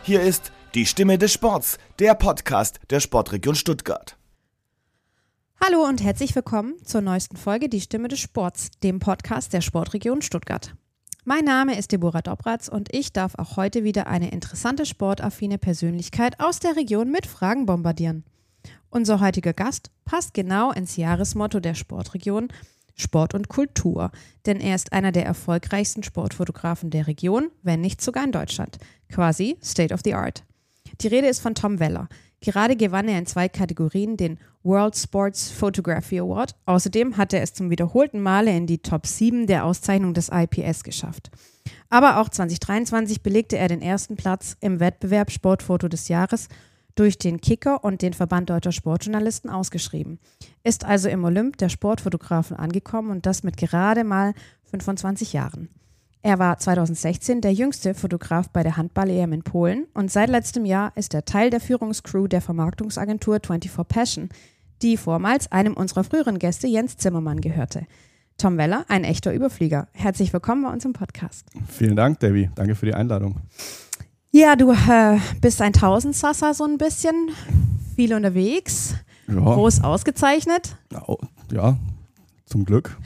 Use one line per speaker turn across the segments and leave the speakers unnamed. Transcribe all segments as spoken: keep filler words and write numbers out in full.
Hier ist die Stimme des Sports, der Podcast der Sportregion Stuttgart.
Hallo und herzlich willkommen zur neuesten Folge Die Stimme des Sports, dem Podcast der Sportregion Stuttgart. Mein Name ist Deborah Dobratz und ich darf auch heute wieder eine interessante sportaffine Persönlichkeit aus der Region mit Fragen bombardieren. Unser heutiger Gast passt genau ins Jahresmotto der Sportregion Sport und Kultur, denn er ist einer der erfolgreichsten Sportfotografen der Region, wenn nicht sogar in Deutschland. Quasi State of the Art. Die Rede ist von Tom Weller. Gerade gewann er in zwei Kategorien den World Sports Photography Award. Außerdem hat er es zum wiederholten Male in die Top sieben der Auszeichnung des I P S geschafft. Aber auch zwanzig dreiundzwanzig belegte er den ersten Platz im Wettbewerb Sportfoto des Jahres durch den Kicker und den Verband Deutscher Sportjournalisten ausgeschrieben. Ist also im Olymp der Sportfotografen angekommen und das mit gerade mal fünfundzwanzig Jahren. Er war zweitausendsechzehn der jüngste Fotograf bei der Handball-E M in Polen und seit letztem Jahr ist er Teil der Führungscrew der Vermarktungsagentur vierundzwanzig Passion, die vormals einem unserer früheren Gäste Jens Zimmermann gehörte. Tom Weller, ein echter Überflieger. Herzlich willkommen bei uns im Podcast.
Vielen Dank, Debbie. Danke für die Einladung.
Ja, du äh, bist ein Tausendsasser so ein bisschen, viel unterwegs, ja. Groß ausgezeichnet.
Ja, ja, zum Glück.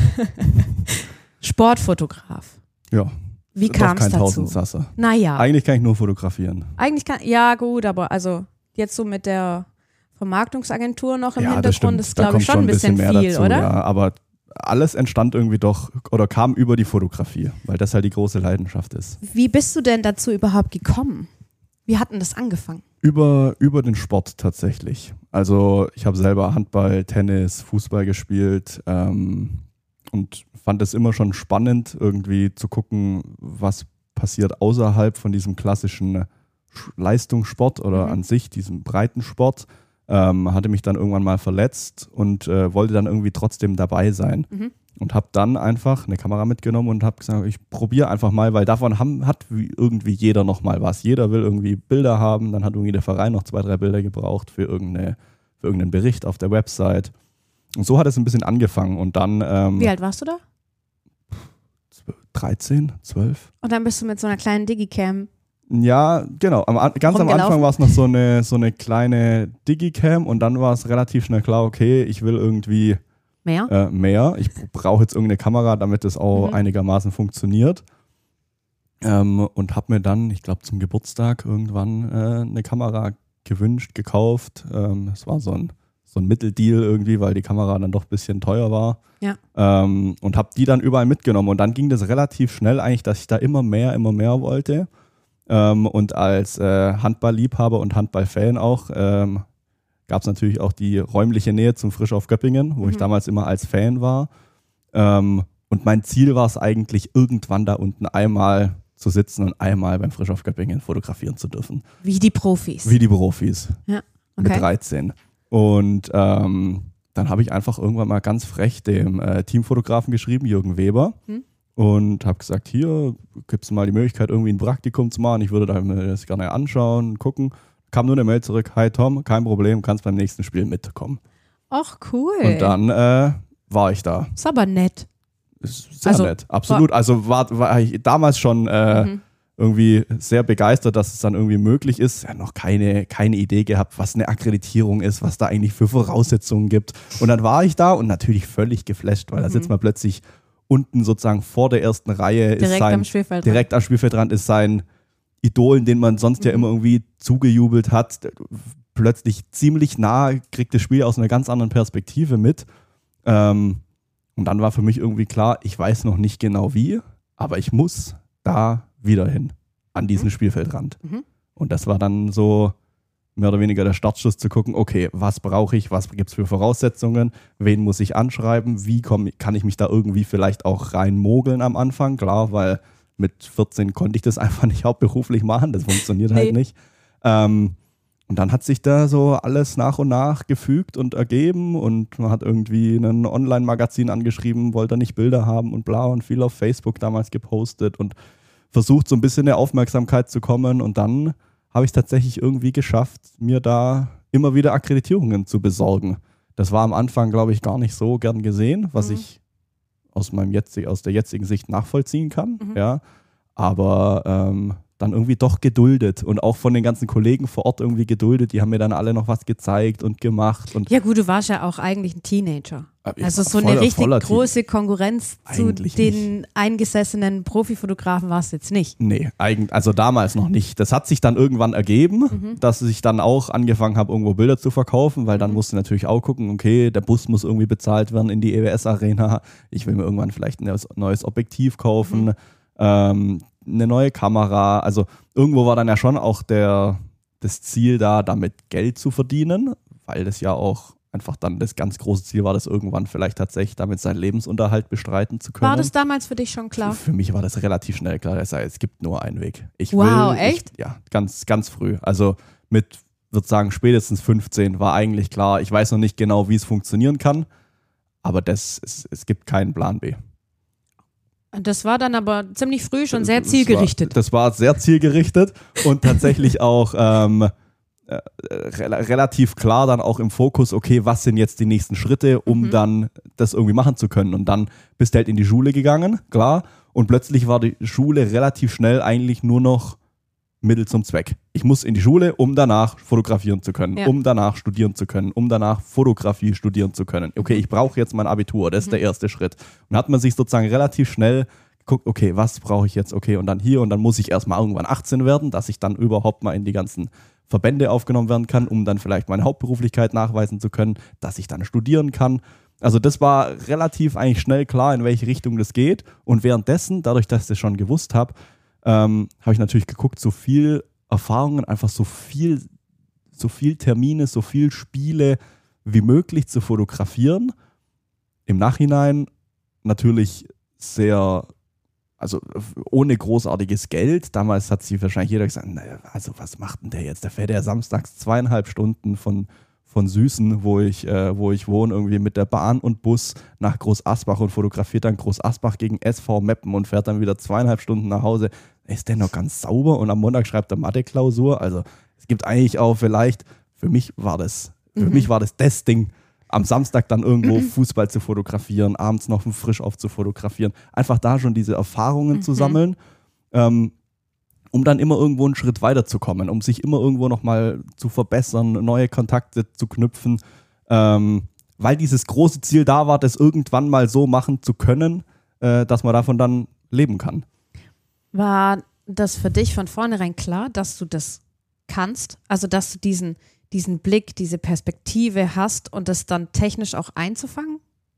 Sportfotograf.
Ja.
Wie kam es dazu?
Kein Tausendsasser.
Naja.
Eigentlich kann ich nur fotografieren.
Eigentlich kann, ja gut, aber also jetzt so mit der Vermarktungsagentur noch im
ja,
Hintergrund
das
ist, glaube ich, schon ein bisschen, bisschen viel,
dazu,
oder?
Ja, aber alles entstand irgendwie doch oder kam über die Fotografie, weil das halt die große Leidenschaft ist.
Wie bist du denn dazu überhaupt gekommen? Wie hat denn das angefangen?
Über, über den Sport tatsächlich. Also ich habe selber Handball, Tennis, Fußball gespielt ähm, und fand es immer schon spannend, irgendwie zu gucken, was passiert außerhalb von diesem klassischen Leistungssport oder mhm. an sich, diesem Breitensport. Ähm, hatte mich dann irgendwann mal verletzt und äh, wollte dann irgendwie trotzdem dabei sein. Mhm. Und habe dann einfach eine Kamera mitgenommen und habe gesagt, ich probiere einfach mal, weil davon haben, hat irgendwie jeder noch mal was. Jeder will irgendwie Bilder haben, dann hat irgendwie der Verein noch zwei, drei Bilder gebraucht für, irgendeine, für irgendeinen Bericht auf der Website. Und so hat es ein bisschen angefangen und dann... Ähm,
Wie alt warst du da?
dreizehn, zwölf.
Und dann bist du mit so einer kleinen Digicam...
Ja, genau. Am, ganz am Anfang war es noch so eine, so eine kleine Digicam und dann war es relativ schnell klar, okay, ich will irgendwie
mehr.
Äh, mehr. Ich brauche jetzt irgendeine Kamera, damit das auch mhm. einigermaßen funktioniert. Ähm, und habe mir dann, ich glaube zum Geburtstag irgendwann äh, eine Kamera gewünscht, gekauft. Ähm, es war so ein, so ein Mitteldeal irgendwie, weil die Kamera dann doch ein bisschen teuer war.
Ja.
Ähm, und habe die dann überall mitgenommen. Und dann ging das relativ schnell eigentlich, dass ich da immer mehr, immer mehr wollte. Ähm, und als äh, Handballliebhaber und Handballfan auch ähm, gab es natürlich auch die räumliche Nähe zum Frisch auf Göppingen, wo mhm. ich damals immer als Fan war. Ähm, und mein Ziel war es eigentlich, irgendwann da unten einmal zu sitzen und einmal beim Frisch auf Göppingen fotografieren zu dürfen.
Wie die Profis.
Wie die Profis.
Ja, okay.
Mit dreizehn. Und ähm, dann habe ich einfach irgendwann mal ganz frech dem äh, Teamfotografen geschrieben, Jürgen Weber. Mhm. Und habe gesagt, hier gibt es mal die Möglichkeit, irgendwie ein Praktikum zu machen. Ich würde da mir das gerne anschauen, gucken. Kam nur eine Mail zurück, hi Tom, kein Problem, kannst beim nächsten Spiel mitkommen.
Ach cool.
Und dann äh, war ich da.
Ist aber nett.
Ist sehr
also,
nett, absolut. War also war, war ich damals schon äh, mhm. irgendwie sehr begeistert, dass es dann irgendwie möglich ist. Ja, noch keine, keine Idee gehabt, was eine Akkreditierung ist, was da eigentlich für Voraussetzungen gibt. Und dann war ich da und natürlich völlig geflasht, weil mhm. da sitzt man plötzlich unten sozusagen vor der ersten Reihe,
direkt
ist sein,
am Spielfeld
direkt am Spielfeldrand ist sein Idol, den man sonst mhm. ja immer irgendwie zugejubelt hat, plötzlich ziemlich nah, kriegt das Spiel aus einer ganz anderen Perspektive mit. Ähm, und dann war für mich irgendwie klar, ich weiß noch nicht genau wie, aber ich muss da wieder hin, an diesen mhm. Spielfeldrand. Mhm. Und das war dann so mehr oder weniger der Startschuss zu gucken, okay, was brauche ich, was gibt es für Voraussetzungen, wen muss ich anschreiben, wie komm, kann ich mich da irgendwie vielleicht auch reinmogeln am Anfang, klar, weil mit vierzehn konnte ich das einfach nicht hauptberuflich machen, das funktioniert halt nee. nicht. Ähm, und dann hat sich da so alles nach und nach gefügt und ergeben und man hat irgendwie ein Online-Magazin angeschrieben, wollte nicht Bilder haben und bla und viel auf Facebook damals gepostet und versucht so ein bisschen eine Aufmerksamkeit zu kommen und dann habe ich es tatsächlich irgendwie geschafft, mir da immer wieder Akkreditierungen zu besorgen. Das war am Anfang, glaube ich, gar nicht so gern gesehen, was mhm. ich aus meinem jetzig, aus der jetzigen Sicht nachvollziehen kann. Mhm. Ja. Aber ähm, dann irgendwie doch geduldet und auch von den ganzen Kollegen vor Ort irgendwie geduldet. Die haben mir dann alle noch was gezeigt und gemacht. Und
ja gut, du warst ja auch eigentlich ein Teenager. Also so
voller,
eine richtig
voller
große Konkurrenz zu
Eigentlich
den eingesessenen Profifotografen war es jetzt nicht.
Nee, eigentlich, also damals noch nicht. Das hat sich dann irgendwann ergeben, mhm. dass ich dann auch angefangen habe, irgendwo Bilder zu verkaufen, weil dann mhm. musste natürlich auch gucken, okay, der Bus muss irgendwie bezahlt werden in die E W S-Arena. Ich will mir irgendwann vielleicht ein neues Objektiv kaufen, mhm. ähm, eine neue Kamera. Also irgendwo war dann ja schon auch der, das Ziel da, damit Geld zu verdienen, weil das ja auch einfach dann das ganz große Ziel war, das irgendwann vielleicht tatsächlich damit seinen Lebensunterhalt bestreiten zu können.
War das damals für dich schon klar?
Für mich war das relativ schnell klar. Das heißt, es gibt nur einen Weg. Ich
wow,
will,
echt?
Ich, ja, ganz, ganz früh. Also mit, würde sagen, spätestens fünfzehn war eigentlich klar, ich weiß noch nicht genau, wie es funktionieren kann, aber das, es, es gibt keinen Plan B.
Das war dann aber ziemlich früh schon sehr zielgerichtet.
Das war, das war sehr zielgerichtet und tatsächlich auch ähm, Re- relativ klar dann auch im Fokus, okay, was sind jetzt die nächsten Schritte, um mhm. dann das irgendwie machen zu können. Und dann bist du halt in die Schule gegangen, klar, und plötzlich war die Schule relativ schnell eigentlich nur noch Mittel zum Zweck. Ich muss in die Schule, um danach fotografieren zu können, ja. um danach studieren zu können, um danach Fotografie studieren zu können. Okay, ich brauche jetzt mein Abitur, das ist mhm. der erste Schritt. Und hat man sich sozusagen relativ schnell geguckt, okay, was brauche ich jetzt, okay, und dann hier, und dann muss ich erstmal irgendwann achtzehn werden, dass ich dann überhaupt mal in die ganzen Verbände aufgenommen werden kann, um dann vielleicht meine Hauptberuflichkeit nachweisen zu können, dass ich dann studieren kann. Also das war relativ eigentlich schnell klar, in welche Richtung das geht. Und währenddessen, dadurch, dass ich das schon gewusst habe, ähm, habe ich natürlich geguckt, so viel Erfahrungen, einfach so viel, so viel Termine, so viel Spiele wie möglich zu fotografieren. Im Nachhinein natürlich sehr... Also ohne großartiges Geld. Damals hat sich wahrscheinlich jeder gesagt, naja, also was macht denn der jetzt? Der fährt ja samstags zweieinhalb Stunden von, von Süßen, wo ich, äh, wo ich wohne, irgendwie mit der Bahn und Bus nach Groß Asbach und fotografiert dann Groß Asbach gegen S V Meppen und fährt dann wieder zweieinhalb Stunden nach Hause. Ist der noch ganz sauber? Und am Montag schreibt er Mathe-Klausur. Also es gibt eigentlich auch vielleicht, für mich war das, für mhm. mich war das das Ding, am Samstag dann irgendwo Fußball zu fotografieren, abends noch frisch auf zu fotografieren. Einfach da schon diese Erfahrungen mhm. zu sammeln, ähm, um dann immer irgendwo einen Schritt weiterzukommen, um sich immer irgendwo nochmal zu verbessern, neue Kontakte zu knüpfen, ähm, weil dieses große Ziel da war, das irgendwann mal so machen zu können, äh, dass man davon dann leben kann.
War das für dich von vornherein klar, dass du das kannst? Also dass du diesen diesen Blick, diese Perspektive hast und das dann technisch auch einzufangen?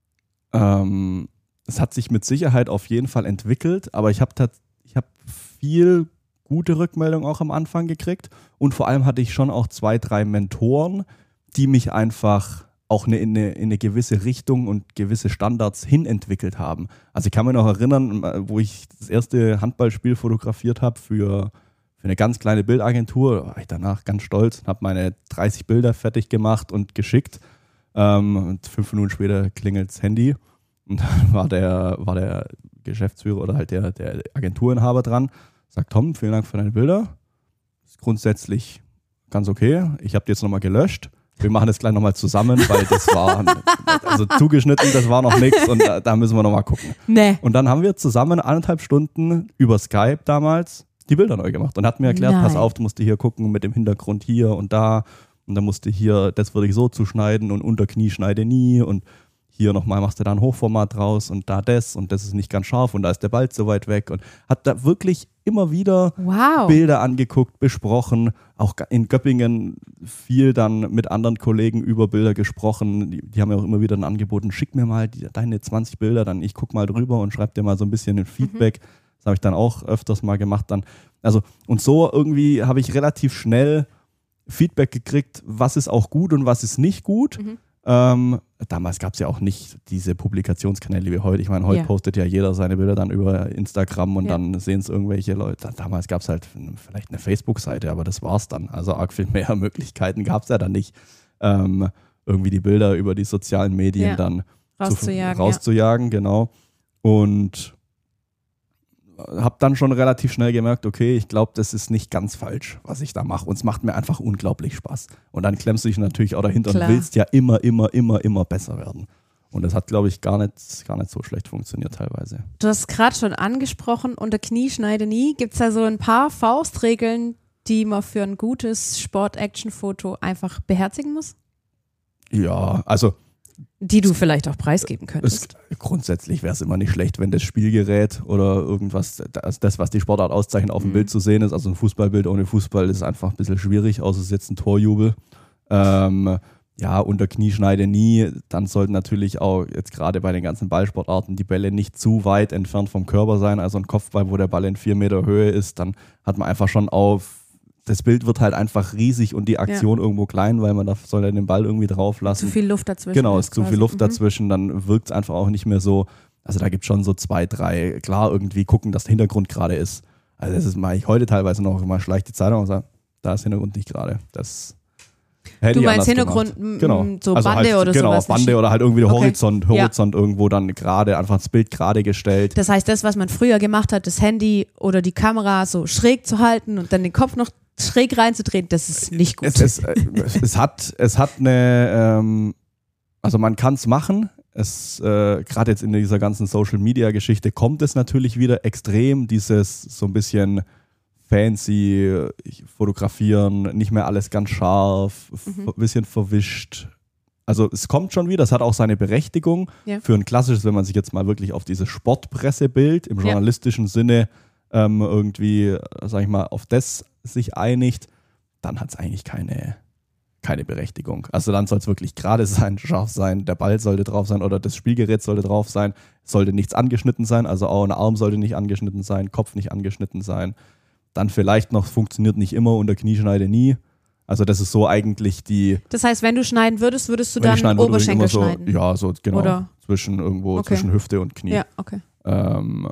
Ähm, es hat sich mit Sicherheit auf jeden Fall entwickelt, aber ich habe tat- ich hab viel gute Rückmeldungen auch am Anfang gekriegt und vor allem hatte ich schon auch zwei, drei Mentoren, die mich einfach auch in eine, in eine gewisse Richtung und gewisse Standards hin entwickelt haben. Also ich kann mich noch erinnern, wo ich das erste Handballspiel fotografiert habe für Für eine ganz kleine Bildagentur, war ich danach ganz stolz und habe meine dreißig Bilder fertig gemacht und geschickt. Ähm, und fünf Minuten später klingelt das Handy und dann war der, war der Geschäftsführer oder halt der, der Agenturinhaber dran, sagt: Tom, vielen Dank für deine Bilder. Ist grundsätzlich ganz okay. Ich habe die jetzt nochmal gelöscht. Wir machen das gleich nochmal zusammen, weil das war, also zugeschnitten, das war noch nichts und da, da müssen wir nochmal gucken.
Nee.
Und dann haben wir zusammen eineinhalb Stunden über Skype damals die Bilder neu gemacht und hat mir erklärt, Nein. pass auf, du musst hier gucken mit dem Hintergrund hier und da und dann musst du hier, das würde ich so zuschneiden und Unterknie schneide nie und hier nochmal machst du da ein Hochformat draus und da das und das ist nicht ganz scharf und da ist der Ball zu weit weg und hat da wirklich immer wieder
wow.
Bilder angeguckt, besprochen, auch in Göppingen viel dann mit anderen Kollegen über Bilder gesprochen, die, die haben mir auch immer wieder dann angeboten, schick mir mal die, deine zwanzig Bilder, dann ich guck mal drüber und schreib dir mal so ein bisschen ein Feedback. Mhm. Das habe ich dann auch öfters mal gemacht. Dann. Also, und so irgendwie habe ich relativ schnell Feedback gekriegt, was ist auch gut und was ist nicht gut. Mhm. Ähm, damals gab es ja auch nicht diese Publikationskanäle wie heute. Ich meine, heute ja. postet ja jeder seine Bilder dann über Instagram und ja. dann sehen es irgendwelche Leute. Damals gab es halt vielleicht eine Facebook-Seite, aber das war's dann. Also arg viel mehr Möglichkeiten gab es ja dann nicht, ähm, irgendwie die Bilder über die sozialen Medien ja. dann
rauszujagen.
Zu, rauszujagen, ja. genau. Und habe dann schon relativ schnell gemerkt, okay, ich glaube, das ist nicht ganz falsch, was ich da mache. Und es macht mir einfach unglaublich Spaß. Und dann klemmst du dich natürlich auch dahinter
Klar.
und willst ja immer, immer, immer, immer besser werden. Und das hat, glaube ich, gar nicht, gar nicht so schlecht funktioniert teilweise.
Du hast es gerade schon angesprochen, unter Knie schneide nie. Gibt es da so ein paar Faustregeln, die man für ein gutes Sport-Action-Foto einfach beherzigen muss?
Ja, also
die du vielleicht auch preisgeben könntest.
Es, grundsätzlich wäre es immer nicht schlecht, wenn das Spielgerät oder irgendwas, das, das was die Sportart auszeichnet, auf dem mhm. Bild zu sehen ist. Also ein Fußballbild ohne Fußball ist einfach ein bisschen schwierig, außer es ist jetzt ein Torjubel. Ähm, ja, unter Knieschneide nie. Dann sollten natürlich auch jetzt gerade bei den ganzen Ballsportarten die Bälle nicht zu weit entfernt vom Körper sein. Also ein Kopfball, wo der Ball in vier Meter Höhe ist, dann hat man einfach schon auf das Bild wird halt einfach riesig und die Aktion ja. irgendwo klein, weil man da soll ja den Ball irgendwie drauf lassen.
Zu viel Luft dazwischen.
Genau, ist zu viel Luft
mhm.
dazwischen, dann wirkt es einfach auch nicht mehr so. Also da gibt es schon so zwei, drei, klar irgendwie gucken, dass der Hintergrund gerade ist. Also das ist mache ich heute teilweise noch, mal schleicht die Zeitung und sage, da ist Hintergrund nicht gerade. Das hätte
du
ich
meinst
anders
Hintergrund
gemacht.
m-
Genau.
so
also
Bande
halt,
oder
genau,
sowas?
Genau, Bande oder halt irgendwie der
okay.
Horizont, Horizont ja. irgendwo dann gerade, einfach das Bild gerade gestellt.
Das heißt, das, was man früher gemacht hat, das Handy oder die Kamera so schräg zu halten und dann den Kopf noch schräg reinzudrehen, das ist nicht gut.
Es, es, es, hat, es hat eine, ähm, also man kann es machen, es, äh, gerade jetzt in dieser ganzen Social-Media-Geschichte kommt es natürlich wieder extrem, dieses so ein bisschen fancy fotografieren, nicht mehr alles ganz scharf,
Mhm.
ein bisschen verwischt. Also es kommt schon wieder, es hat auch seine Berechtigung.
Ja.
Für ein klassisches, wenn man sich jetzt mal wirklich auf dieses Sportpressebild im journalistischen ja. Sinne ähm, irgendwie, sag ich mal, auf das sich einigt, dann hat es eigentlich keine, keine Berechtigung. Also dann soll es wirklich gerade sein, scharf sein, der Ball sollte drauf sein oder das Spielgerät sollte drauf sein, sollte nichts angeschnitten sein, also auch ein Arm sollte nicht angeschnitten sein, Kopf nicht angeschnitten sein. Dann vielleicht noch, funktioniert nicht immer, unter Knieschneide nie. Also das ist so eigentlich die...
Das heißt, wenn du schneiden würdest, würdest du dann
würde,
Oberschenkel
so,
schneiden?
Ja, so genau,
oder?
zwischen irgendwo,
okay.
zwischen Hüfte und Knie.
Ja, okay.
Ähm,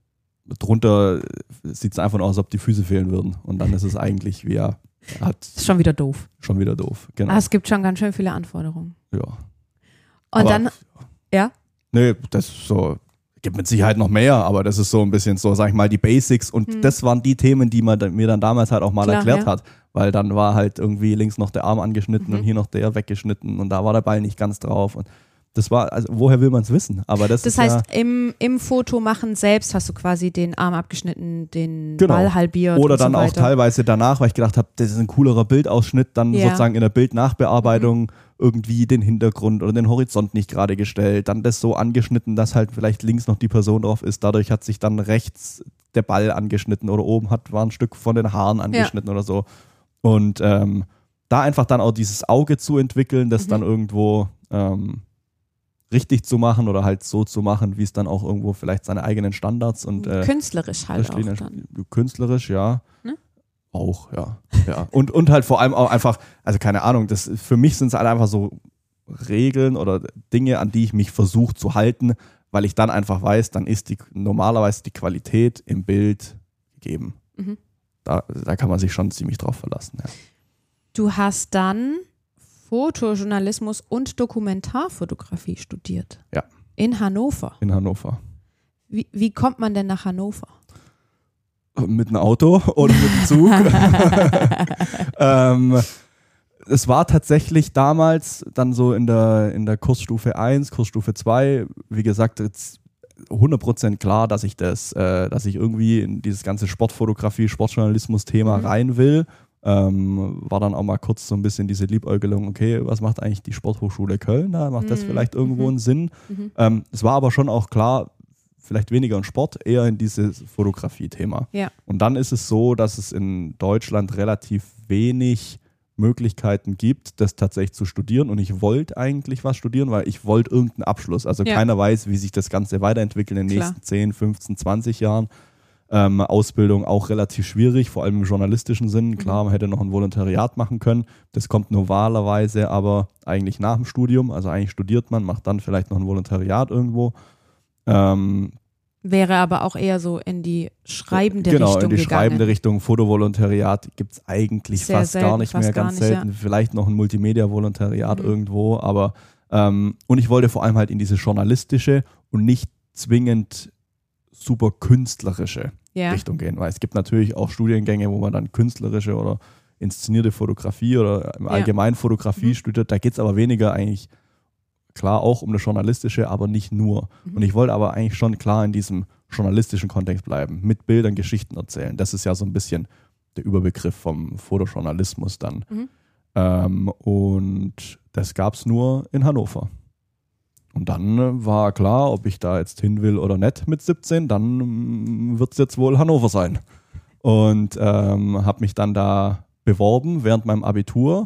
drunter sieht es einfach nur aus, als ob die Füße fehlen würden. Und dann ist es eigentlich wie er hat.
Ist schon wieder doof.
Schon wieder doof, genau.
Ah, es gibt schon ganz schön viele Anforderungen.
Ja.
Und
aber,
dann, ja?
Nee, das ist so, gibt mit Sicherheit noch mehr, aber das ist so ein bisschen so, sag ich mal, die Basics. Und hm. das waren die Themen, die man mir dann damals halt auch mal Klar, erklärt ja. hat. Weil dann war halt irgendwie links noch der Arm angeschnitten mhm. und hier noch der weggeschnitten und da war der Ball nicht ganz drauf. Und das war, also woher will man es wissen? Aber das,
das
ist
heißt,
ja,
im, im Foto machen selbst hast du quasi den Arm abgeschnitten, den
genau.
Ball halbiert.
Oder
und
dann
so
auch
weiter.
teilweise danach, weil ich gedacht habe, das ist ein coolerer Bildausschnitt, dann
ja.
sozusagen in der Bildnachbearbeitung mhm. irgendwie den Hintergrund oder den Horizont nicht gerade gestellt, dann das so angeschnitten, dass halt vielleicht links noch die Person drauf ist. Dadurch hat sich dann rechts der Ball angeschnitten oder oben hat, war ein Stück von den Haaren angeschnitten ja. oder so. Und ähm, da einfach dann auch dieses Auge zu entwickeln, das mhm. dann irgendwo ähm, richtig zu machen oder halt so zu machen, wie es dann auch irgendwo vielleicht seine eigenen Standards und äh,
künstlerisch halt auch dann.
Künstlerisch, ja.
Ne?
Auch, ja. ja. Und, und halt vor allem auch einfach, also keine Ahnung, das, für mich sind es halt einfach so Regeln oder Dinge, an die ich mich versuche zu halten, weil ich dann einfach weiß, dann ist die normalerweise die Qualität im Bild gegeben.
Mhm.
Da, da kann man sich schon ziemlich drauf verlassen. Ja.
Du hast dann Fotojournalismus und Dokumentarfotografie studiert.
Ja.
In Hannover.
In Hannover.
Wie, wie kommt man denn nach Hannover?
Mit einem Auto oder mit dem Zug. ähm, es war tatsächlich damals dann so in der, in der Kursstufe eins, Kursstufe zwei, wie gesagt, jetzt hundert Prozent klar, dass ich das, äh, dass ich irgendwie in dieses ganze Sportfotografie, Sportjournalismus-Thema mhm. rein will. Ähm, war dann auch mal kurz so ein bisschen diese Liebäugelung, okay, was macht eigentlich die Sporthochschule Köln? Da macht mhm. das vielleicht irgendwo mhm. einen Sinn.
Mhm.
Ähm, es war aber schon auch klar, vielleicht weniger in Sport, eher in dieses Fotografie-Thema.
Ja.
Und dann ist es so, dass es in Deutschland relativ wenig Möglichkeiten gibt, das tatsächlich zu studieren. Und ich wollte eigentlich was studieren, weil ich wollte irgendeinen Abschluss. Also ja. keiner weiß, wie sich das Ganze weiterentwickelt in den
Klar.
nächsten zehn, fünfzehn, zwanzig Jahren. Ähm, Ausbildung auch relativ schwierig, vor allem im journalistischen Sinn. Klar, man hätte noch ein Volontariat machen können. Das kommt normalerweise aber eigentlich nach dem Studium. Also eigentlich studiert man, macht dann vielleicht noch ein Volontariat irgendwo. Ähm,
Wäre aber auch eher so in die schreibende
genau,
Richtung
in die
gegangen.
schreibende Richtung. Fotovolontariat gibt es eigentlich
Sehr
fast
selten,
gar nicht
fast
mehr,
gar
ganz
nicht,
selten.
ja.
Vielleicht noch ein Multimedia-Volontariat
Mhm.
irgendwo, aber ähm, und ich wollte vor allem halt in diese journalistische und nicht zwingend super künstlerische
ja.
Richtung gehen, weil es gibt natürlich auch Studiengänge, wo man dann künstlerische oder inszenierte Fotografie oder im
Ja.
Allgemeinen Fotografie
Mhm.
studiert. Da geht es aber weniger eigentlich klar auch um das Journalistische, aber nicht nur. Mhm. Und ich wollte aber eigentlich schon klar in diesem journalistischen Kontext bleiben, mit Bildern Geschichten erzählen. Das ist ja so ein bisschen der Überbegriff vom Fotojournalismus dann. Mhm. Ähm, und das gab es nur in Hannover. Und dann war klar, ob ich da jetzt hin will oder nicht mit siebzehn, dann wird es jetzt wohl Hannover sein. Und ähm, habe mich dann da beworben während meinem Abitur.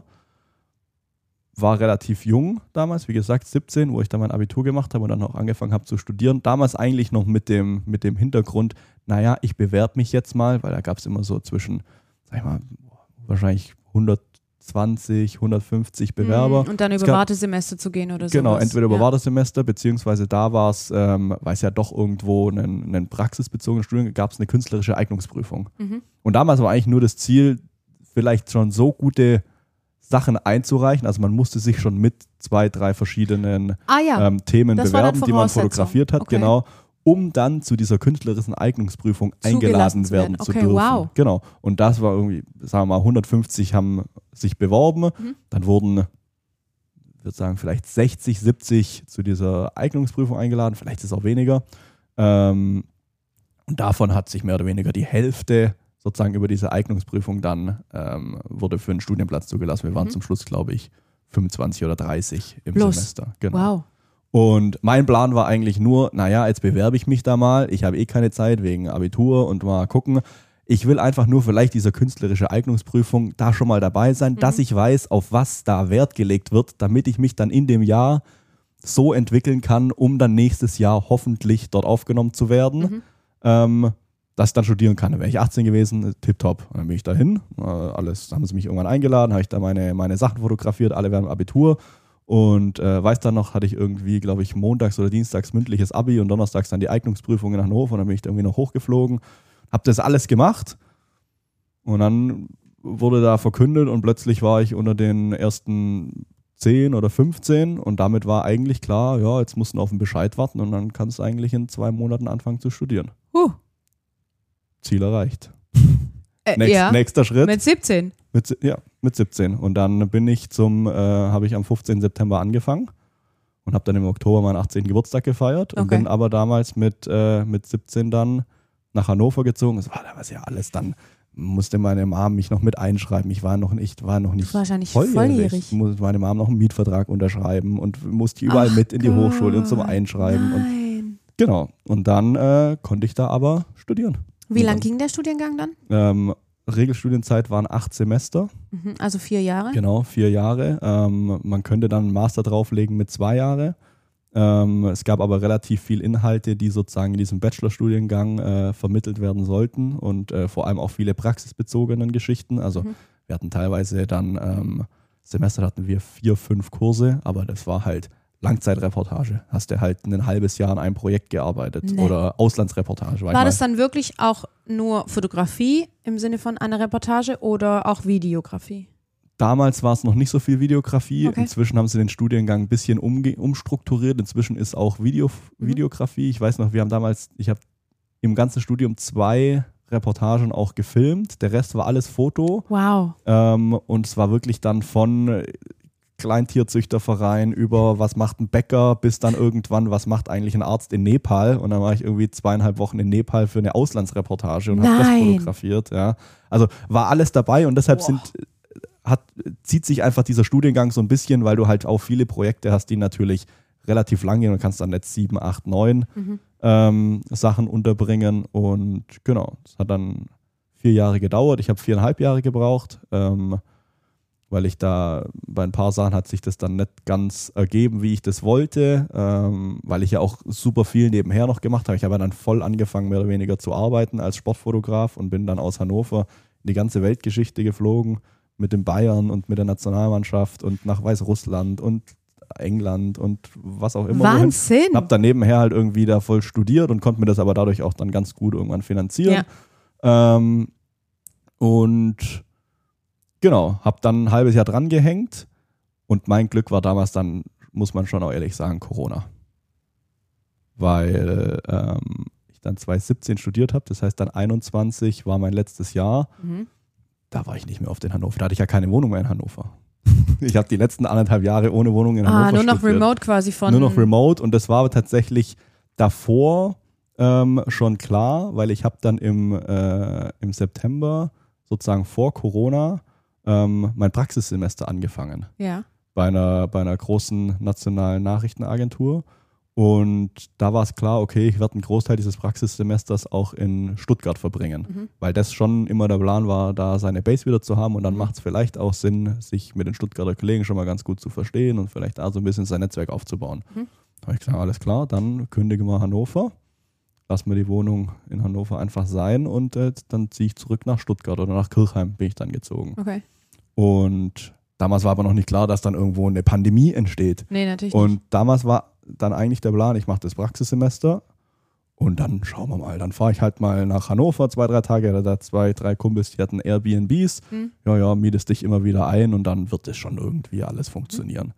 War relativ jung damals, wie gesagt siebzehn, wo ich dann mein Abitur gemacht habe und dann auch angefangen habe zu studieren. Damals eigentlich noch mit dem, mit dem Hintergrund, naja, ich bewerbe mich jetzt mal, weil da gab es immer so zwischen, sag ich mal, wahrscheinlich hundertzwanzig, hundertfünfzig Bewerber.
Und dann über
gab,
Wartesemester zu gehen oder so.
Genau, sowas. Entweder über
ja.
Wartesemester, beziehungsweise da war es, ähm, weil es ja doch irgendwo einen, einen praxisbezogenen Studium gab es eine künstlerische Eignungsprüfung. Mhm. Und damals war eigentlich nur das Ziel, vielleicht schon so gute Sachen einzureichen. Also man musste sich schon mit zwei, drei verschiedenen
ah, ja.
ähm, Themen
das
bewerben, die man fotografiert hat,
okay.
genau, um dann zu dieser künstlerischen Eignungsprüfung eingeladen
zu
werden
okay,
zu dürfen.
Wow.
Genau. Und das war irgendwie, sagen wir mal, hundertfünfzig haben sich beworben. Mhm. Dann wurden, ich würde sagen, vielleicht sechzig, siebzig zu dieser Eignungsprüfung eingeladen, vielleicht ist es auch weniger. Ähm, und davon hat sich mehr oder weniger die Hälfte sozusagen über diese Eignungsprüfung dann ähm, wurde für einen Studienplatz zugelassen. Wir waren mhm. zum Schluss, glaube ich, fünfundzwanzig oder dreißig im
Plus.
Semester. Genau.
Wow.
Und mein Plan war eigentlich nur, naja, jetzt bewerbe ich mich da mal. Ich habe eh keine Zeit wegen Abitur und mal gucken. Ich will einfach nur vielleicht diese künstlerische Eignungsprüfung da schon mal dabei sein, mhm. dass ich weiß, auf was da Wert gelegt wird, damit ich mich dann in dem Jahr so entwickeln kann, um dann nächstes Jahr hoffentlich dort aufgenommen zu werden. Mhm. Ähm, dass ich dann studieren kann. Dann wäre ich achtzehn gewesen, tipptopp. Und dann bin ich dahin, äh, alles, haben sie mich irgendwann eingeladen, habe ich da meine, meine Sachen fotografiert, alle während dem Abitur und äh, weiß dann noch, hatte ich irgendwie, glaube ich, montags oder dienstags mündliches Abi und donnerstags dann die Eignungsprüfung in Hannover und dann bin ich da irgendwie noch hochgeflogen, habe das alles gemacht und dann wurde da verkündet und plötzlich war ich unter den ersten zehn oder fünfzehn und damit war eigentlich klar, ja, jetzt musst du auf den Bescheid warten und dann kannst du eigentlich in zwei Monaten anfangen zu studieren.
Uh.
Ziel erreicht.
Äh,
Nächst,
ja.
Nächster Schritt.
Mit siebzehn?
Mit, ja, mit siebzehn. Und dann bin ich zum, äh, habe ich am fünfzehnten September angefangen und habe dann im Oktober meinen achtzehnten Geburtstag gefeiert und
okay.
bin aber damals mit, äh, mit siebzehn dann nach Hannover gezogen. Das war damals ja alles dann, musste meine Mom mich noch mit einschreiben. Ich war noch nicht, war noch nicht
wahrscheinlich
volljährig.
volljährig.
Musste meine Mom noch einen Mietvertrag unterschreiben und musste überall
Ach
mit in die
Gott.
Hochschule und zum Einschreiben.
Nein.
Und, genau. Und dann äh, konnte ich da aber studieren.
Wie lang ging der Studiengang dann?
Ähm, Regelstudienzeit waren acht Semester.
Mhm, also vier Jahre?
Genau, vier Jahre. Ähm, man könnte dann einen Master drauflegen mit zwei Jahren. Ähm, es gab aber relativ viel Inhalte, die sozusagen in diesem Bachelorstudiengang äh, vermittelt werden sollten und äh, vor allem auch viele praxisbezogenen Geschichten. Also mhm. wir hatten teilweise dann, ähm, Semester hatten wir vier, fünf Kurse, aber das war halt Langzeitreportage. Hast du halt ein halbes Jahr an einem Projekt gearbeitet nee. oder Auslandsreportage.
War das dann wirklich auch nur Fotografie im Sinne von einer Reportage oder auch Videografie?
Damals war es noch nicht so viel Videografie.
Okay.
Inzwischen haben sie den Studiengang ein bisschen umge- umstrukturiert. Inzwischen ist auch Video- mhm. Videografie. Ich weiß noch, wir haben damals, ich habe im ganzen Studium zwei Reportagen auch gefilmt. Der Rest war alles Foto.
Wow.
Ähm, und es war wirklich dann von Kleintierzüchterverein über was macht ein Bäcker bis dann irgendwann, was macht eigentlich ein Arzt in Nepal. Und dann war ich irgendwie zweieinhalb Wochen in Nepal für eine Auslandsreportage und habe das fotografiert. Ja. Also war alles dabei und deshalb sind, hat, zieht sich einfach dieser Studiengang so ein bisschen, weil du halt auch viele Projekte hast, die natürlich relativ lang gehen und kannst dann jetzt sieben, acht, neun mhm. ähm, Sachen unterbringen. Und genau, es hat dann vier Jahre gedauert. Ich habe viereinhalb Jahre gebraucht. Ähm, weil ich da bei ein paar Sachen hat sich das dann nicht ganz ergeben, wie ich das wollte, ähm, weil ich ja auch super viel nebenher noch gemacht habe. Ich habe ja dann voll angefangen, mehr oder weniger zu arbeiten als Sportfotograf und bin dann aus Hannover in die ganze Weltgeschichte geflogen mit den Bayern und mit der Nationalmannschaft und nach Weißrussland und England und was auch immer.
Wahnsinn!
Habe dann nebenher halt irgendwie da voll studiert und konnte mir das aber dadurch auch dann ganz gut irgendwann finanzieren. Ja. Ähm, und Genau, habe dann ein halbes Jahr dran gehängt und mein Glück war damals dann, muss man schon auch ehrlich sagen, Corona. Weil ähm, ich dann zwanzig siebzehn studiert habe, das heißt dann einundzwanzig war mein letztes Jahr. Mhm. Da war ich nicht mehr auf den Hannover, da hatte ich ja keine Wohnung mehr in Hannover. Ich habe die letzten anderthalb Jahre ohne Wohnung in Hannover
Ah, nur noch
studiert.
remote quasi von...
Nur noch remote und das war tatsächlich davor ähm, schon klar, weil ich habe dann im, äh, im September, sozusagen vor Corona, ähm, mein Praxissemester angefangen.
Ja.
Bei einer, bei einer großen nationalen Nachrichtenagentur. Und da war es klar, okay, ich werde einen Großteil dieses Praxissemesters auch in Stuttgart verbringen,
Mhm.
weil das schon immer der Plan war, da seine Base wieder zu haben und dann
Mhm.
macht es vielleicht auch Sinn, sich mit den Stuttgarter Kollegen schon mal ganz gut zu verstehen und vielleicht da so ein bisschen sein Netzwerk aufzubauen.
Mhm.
Da habe ich gesagt, alles klar, dann kündigen wir Hannover, lassen wir die Wohnung in Hannover einfach sein und äh, dann ziehe ich zurück nach Stuttgart oder nach Kirchheim bin ich dann gezogen.
Okay.
Und damals war aber noch nicht klar, dass dann irgendwo eine Pandemie entsteht.
Nee, natürlich
Und
nicht.
damals war dann eigentlich der Plan, ich mache das Praxissemester und dann schauen wir mal. Dann fahre ich halt mal nach Hannover zwei, drei Tage. Da da zwei, drei Kumpels, die hatten Airbnbs.
Hm.
Ja, ja, mietest dich immer wieder ein und dann wird es schon irgendwie alles funktionieren.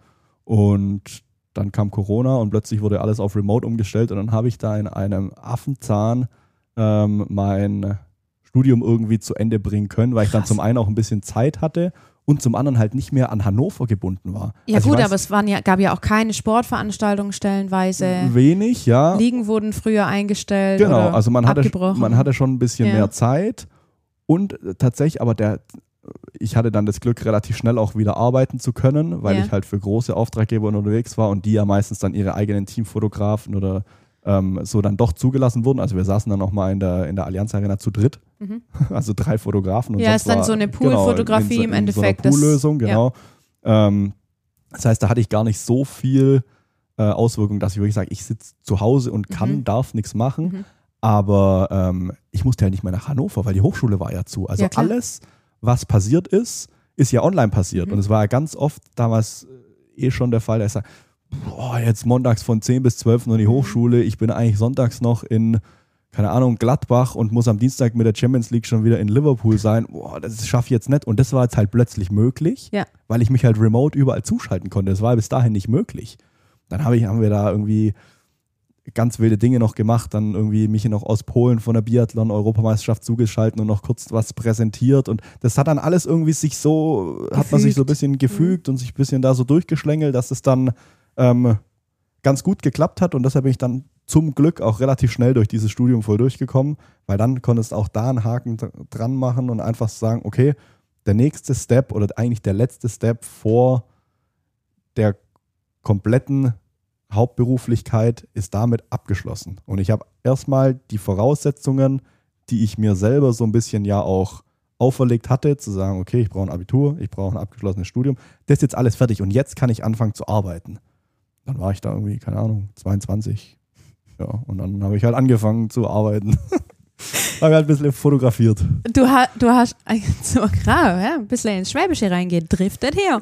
Und dann kam Corona und plötzlich wurde alles auf Remote umgestellt und dann habe ich da in einem Affenzahn ähm, mein Studium irgendwie zu Ende bringen können, weil ich dann
Krass.
zum einen auch ein bisschen Zeit hatte und zum anderen halt nicht mehr an Hannover gebunden war.
Ja
Also ich
gut,
weiß,
aber es waren ja, gab ja auch keine Sportveranstaltungen stellenweise.
wenig, ja.
Ligen wurden früher eingestellt
Genau,
oder
also man hatte,
abgebrochen.
man hatte schon ein bisschen
Ja.
mehr Zeit und äh, tatsächlich, aber der, ich hatte dann das Glück, relativ schnell auch wieder arbeiten zu können, weil
Ja.
ich halt für große Auftraggeber unterwegs war und die ja meistens dann ihre eigenen Teamfotografen oder ähm, so dann doch zugelassen wurden. Also wir saßen dann auch mal in der, in der Allianz Arena zu dritt,
Mhm.
also drei Fotografen. Und
Ja,
sonst
ist dann
war-
so eine
genau,
Poolfotografie
in,
im
in
Endeffekt,
So einer
das-
Poollösung, genau. Ähm, das heißt, da hatte ich gar nicht so viel äh, Auswirkungen, dass ich wirklich sage, ich sitze zu Hause und kann,
Mhm.
darf nichts machen.
Mhm.
Aber ähm, ich musste ja nicht mehr nach Hannover, weil die Hochschule war ja zu. Also
Ja, klar.
alles, was passiert ist, ist ja online passiert.
Mhm.
Und es war ja ganz oft damals äh, eh schon der Fall, dass ich sage, boah, jetzt montags von zehn bis zwölf nur in die
Mhm.
Hochschule. Ich bin eigentlich sonntags noch in, keine Ahnung, Gladbach und muss am Dienstag mit der Champions League schon wieder in Liverpool sein. Boah, das schaffe ich jetzt nicht. Und das war jetzt halt plötzlich möglich,
Ja.
weil ich mich halt remote überall zuschalten konnte. Das war bis dahin nicht möglich. Dann habe ich, haben wir da irgendwie ganz wilde Dinge noch gemacht, dann irgendwie mich noch aus Polen von der Biathlon-Europameisterschaft zugeschalten und noch kurz was präsentiert und das hat dann alles irgendwie sich so, hat man sich so ein bisschen gefügt und sich ein bisschen da so durchgeschlängelt, dass es dann ähm, ganz gut geklappt hat und deshalb bin ich dann zum Glück auch relativ schnell durch dieses Studium voll durchgekommen, weil dann konntest du auch da einen Haken dr- dran machen und einfach sagen, okay, der nächste Step oder eigentlich der letzte Step vor der kompletten Hauptberuflichkeit ist damit abgeschlossen. Und ich habe erstmal die Voraussetzungen, die ich mir selber so ein bisschen ja auch auferlegt hatte, zu sagen, okay, ich brauche ein Abitur, ich brauche ein abgeschlossenes Studium, das ist jetzt alles fertig und jetzt kann ich anfangen zu arbeiten. Dann war ich da irgendwie, keine Ahnung, zweiundzwanzig. Ja, und dann habe ich halt angefangen zu arbeiten. habe halt ein bisschen fotografiert.
Du, ha, du hast so grau, ja, ein bisschen ins Schwäbische reingedriftet hier.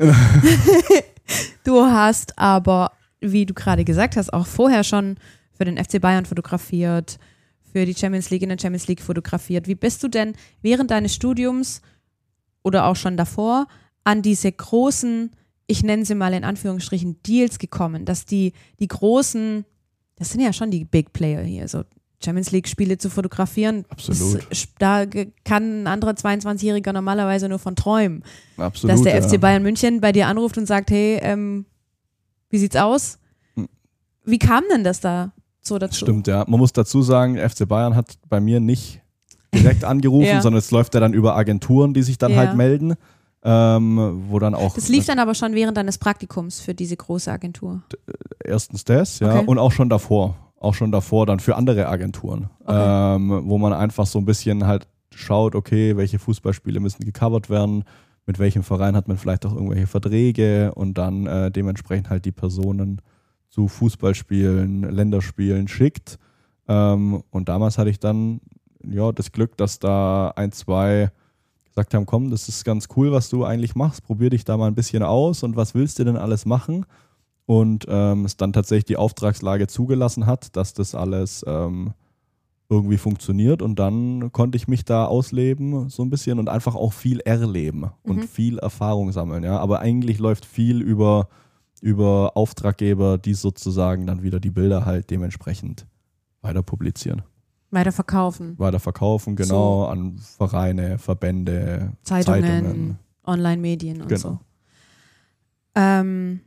Du hast aber, wie du gerade gesagt hast, auch vorher schon für den F C Bayern fotografiert, für die Champions League in der Champions League fotografiert. Wie bist du denn während deines Studiums oder auch schon davor an diese großen, ich nenne sie mal in Anführungsstrichen, Deals gekommen, dass die, die großen, das sind ja schon die Big Player hier, so Champions League-Spiele zu fotografieren,
Absolut.
ist, da kann ein anderer zweiundzwanzigjähriger normalerweise nur von träumen.
Absolut.
Dass der
ja.
F C Bayern München bei dir anruft und sagt, hey, ähm, wie sieht's aus?
Hm.
Wie kam denn das da so dazu?
Stimmt, ja. Man muss dazu sagen, F C Bayern hat bei mir nicht direkt angerufen,
Ja.
sondern es läuft ja dann über Agenturen, die sich dann
Ja.
halt melden, ähm, wo dann auch
Das lief dann aber schon während deines Praktikums für diese große Agentur.
erstens das, ja,
Okay.
und auch schon davor. Auch schon davor dann für andere Agenturen,
Okay.
ähm, wo man einfach so ein bisschen halt schaut, okay, welche Fußballspiele müssen gecovert werden, mit welchem Verein hat man vielleicht auch irgendwelche Verträge und dann äh, dementsprechend halt die Personen zu Fußballspielen, Länderspielen schickt. Ähm, und damals hatte ich dann ja das Glück, dass da ein, zwei gesagt haben, komm, das ist ganz cool, was du eigentlich machst, probier dich da mal ein bisschen aus und was willst du denn alles machen? Und ähm, es dann tatsächlich die Auftragslage zugelassen hat, dass das alles ähm, irgendwie funktioniert und dann konnte ich mich da ausleben so ein bisschen und einfach auch viel erleben und
Mhm.
viel Erfahrung sammeln, ja, aber eigentlich läuft viel über, über Auftraggeber, die sozusagen dann wieder die Bilder halt dementsprechend weiter publizieren,
Weiter verkaufen,
weiter verkaufen, genau, an Vereine, Verbände,
Zeitungen,
Zeitungen.
Online-Medien und
Genau.
so. Ähm,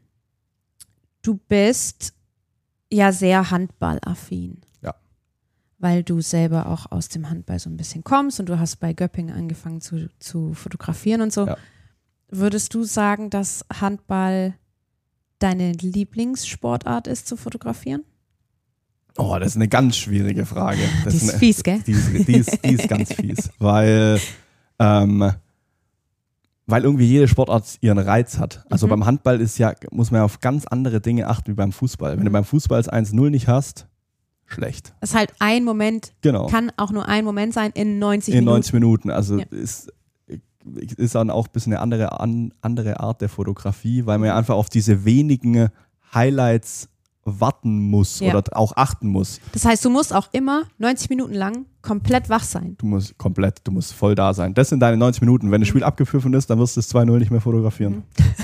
du bist ja sehr handballaffin.
Ja.
Weil du selber auch aus dem Handball so ein bisschen kommst und du hast bei Göppingen angefangen zu, zu fotografieren und so.
Ja.
Würdest du sagen, dass Handball deine Lieblingssportart ist, zu fotografieren?
Oh, das ist eine ganz schwierige Frage. Das
Die ist
eine,
fies, gell?
Die ist, die ist, die ist ganz fies, weil, ähm, weil irgendwie jede Sportart ihren Reiz hat. Also
Mhm.
beim Handball ist ja, muss man ja auf ganz andere Dinge achten wie beim Fußball. Wenn
Mhm.
du beim Fußball das eins null nicht hast, schlecht.
Das ist halt ein Moment,
Genau.
kann auch nur ein Moment sein in neunzig
In
Minuten.
neunzig Minuten. Also
Ja.
ist, ist dann auch ein bisschen eine andere, an, andere Art der Fotografie, weil man ja einfach auf diese wenigen Highlights warten muss
Ja.
oder auch achten muss.
Das heißt, du musst auch immer neunzig Minuten lang komplett wach sein.
Du musst komplett, du musst voll da sein. Das sind deine neunzig Minuten. Wenn das Spiel abgepfiffen ist, dann wirst du das zwei null nicht mehr fotografieren.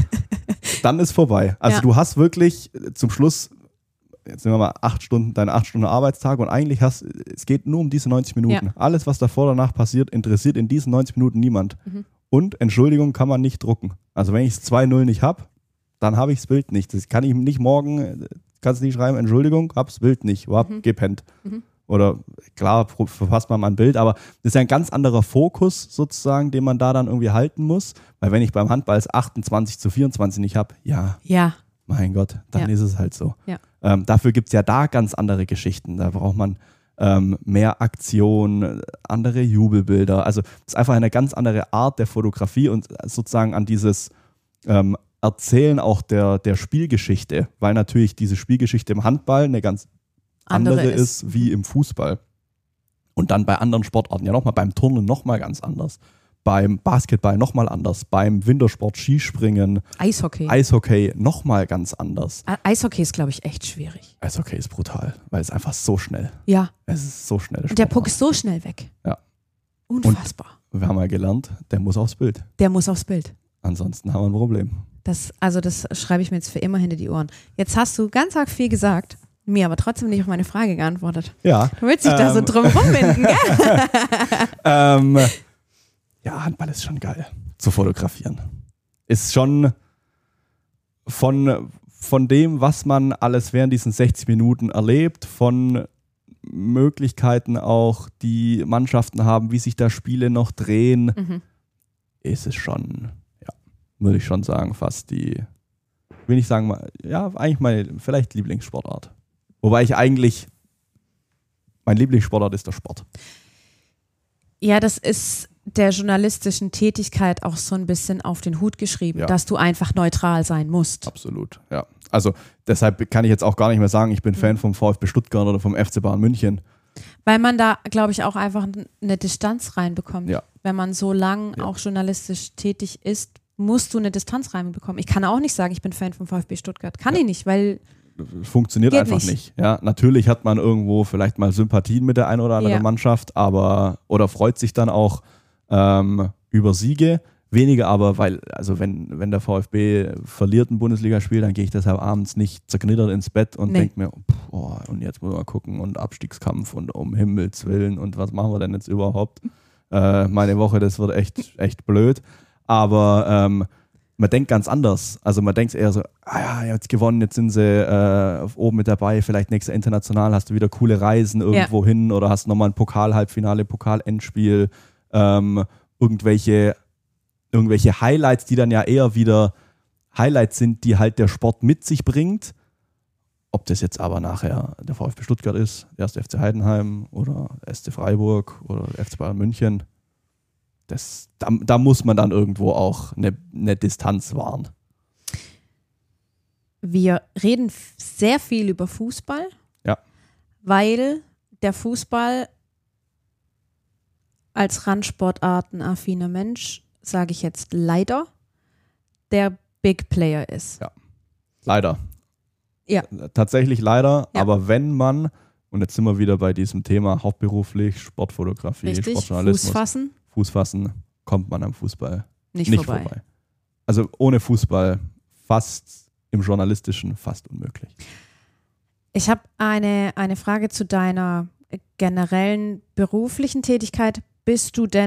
Dann ist vorbei. Also
Ja.
du hast wirklich zum Schluss, jetzt nehmen wir mal acht Stunden, deine acht Stunden Arbeitstag und eigentlich hast, es geht nur um diese neunzig Minuten.
Ja.
Alles, was davor danach passiert, interessiert in diesen neunzig Minuten niemand.
Mhm.
Und Entschuldigung kann man nicht drucken. Also wenn ich es zwei null nicht habe, dann habe ich das Bild nicht. Das kann ich nicht morgen, kannst du nicht schreiben, Entschuldigung, hab's Bild nicht, war
Mhm.
gepennt.
Mhm.
Oder klar, pro- verpasst man mal ein Bild, aber das ist ja ein ganz anderer Fokus sozusagen, den man da dann irgendwie halten muss. Weil wenn ich beim Handball es achtundzwanzig zu vierundzwanzig nicht habe, ja,
Ja.
mein Gott, dann
Ja.
ist es halt so.
Ja.
Ähm, dafür gibt es ja da ganz andere Geschichten. Da braucht man ähm, mehr Aktion, andere Jubelbilder. Also das ist einfach eine ganz andere Art der Fotografie und sozusagen an dieses ähm, Erzählen auch der, der Spielgeschichte, weil natürlich diese Spielgeschichte im Handball eine ganz andere,
Andere
ist,
ist.
wie im Fußball. Und dann bei anderen Sportarten ja nochmal, beim Turnen nochmal ganz anders. Beim Basketball nochmal anders. Beim Wintersport, Skispringen,
Eishockey.
Eishockey nochmal ganz anders.
E- Eishockey ist, glaube ich, echt schwierig.
Eishockey ist brutal, weil es einfach so schnell.
Ja.
Es ist so schnell.
Und der Puck ist so schnell weg.
Ja.
Unfassbar.
Wir haben ja gelernt, der muss aufs Bild.
Der muss aufs Bild.
Ansonsten haben wir ein Problem.
Das, also das schreibe ich mir jetzt für immer hinter die Ohren. Jetzt hast du ganz arg viel gesagt, mir aber trotzdem nicht auf meine Frage geantwortet.
Ja.
Du willst dich da so
Ähm.
drum rumwinden, gell?
ähm, ja, Handball ist schon geil zu fotografieren. Ist schon von, von dem, was man alles während diesen sechzig Minuten erlebt, von Möglichkeiten auch, die Mannschaften haben, wie sich da Spiele noch drehen,
Mhm.
ist es schon, ja, würde ich schon sagen, fast die, will ich sagen, mal, ja, eigentlich meine, vielleicht Lieblingssportart. Wobei ich eigentlich, mein Lieblingssportart ist der Sport.
Ja, das ist der journalistischen Tätigkeit auch so ein bisschen auf den Hut geschrieben,
Ja.
dass du einfach neutral sein musst.
Absolut, ja. Also deshalb kann ich jetzt auch gar nicht mehr sagen, ich bin Fan vom VfB Stuttgart oder vom F C Bayern München.
Weil man da, glaube ich, auch einfach eine Distanz reinbekommt.
Ja.
Wenn man so lang
Ja.
auch journalistisch tätig ist, musst du eine Distanz reinbekommen. Ich kann auch nicht sagen, ich bin Fan vom VfB Stuttgart. Kann
Ja.
ich nicht, weil
Funktioniert
Geht
einfach
nicht.
nicht. Ja, natürlich hat man irgendwo vielleicht mal Sympathien mit der einen oder anderen
Ja.
Mannschaft, aber oder freut sich dann auch ähm, über Siege. Weniger aber, weil, also wenn, wenn der VfB verliert ein Bundesligaspiel, dann gehe ich deshalb abends nicht zerknittert ins Bett und
Nee.
denke mir, pff, oh, und jetzt muss man gucken und Abstiegskampf und um Himmels Willen und was machen wir denn jetzt überhaupt? Äh, meine Woche, das wird echt, echt blöd. Aber ähm, man denkt ganz anders. Also man denkt eher so, ah ja, jetzt gewonnen, jetzt sind sie äh, oben mit dabei, vielleicht nächster International, hast du wieder coole Reisen irgendwo hin oder hast nochmal ein Pokal-Halbfinale, Pokal-Endspiel, ähm, irgendwelche, irgendwelche Highlights, die dann ja eher wieder Highlights sind, die halt der Sport mit sich bringt. Ob das jetzt aber nachher der VfB Stuttgart ist, der erste F C Heidenheim oder der S C Freiburg oder der F C Bayern München, das, da, da muss man dann irgendwo auch eine, eine Distanz wahren.
wir reden f- sehr viel über Fußball,
Ja.
weil der Fußball als randsportartenaffiner Mensch, sage ich jetzt leider, der Big Player ist.
Ja. Leider.
Ja.
Tatsächlich leider,
Ja.
aber wenn man, und jetzt sind wir wieder bei diesem Thema hauptberuflich, Sportfotografie,
Richtig?
Sportjournalismus,
Fuß fassen,
Fuß fassen, kommt man am Fußball
nicht,
nicht
vorbei.
vorbei. Also ohne Fußball fast im Journalistischen fast unmöglich.
Ich habe eine, eine Frage zu deiner generellen beruflichen Tätigkeit. Bist du denn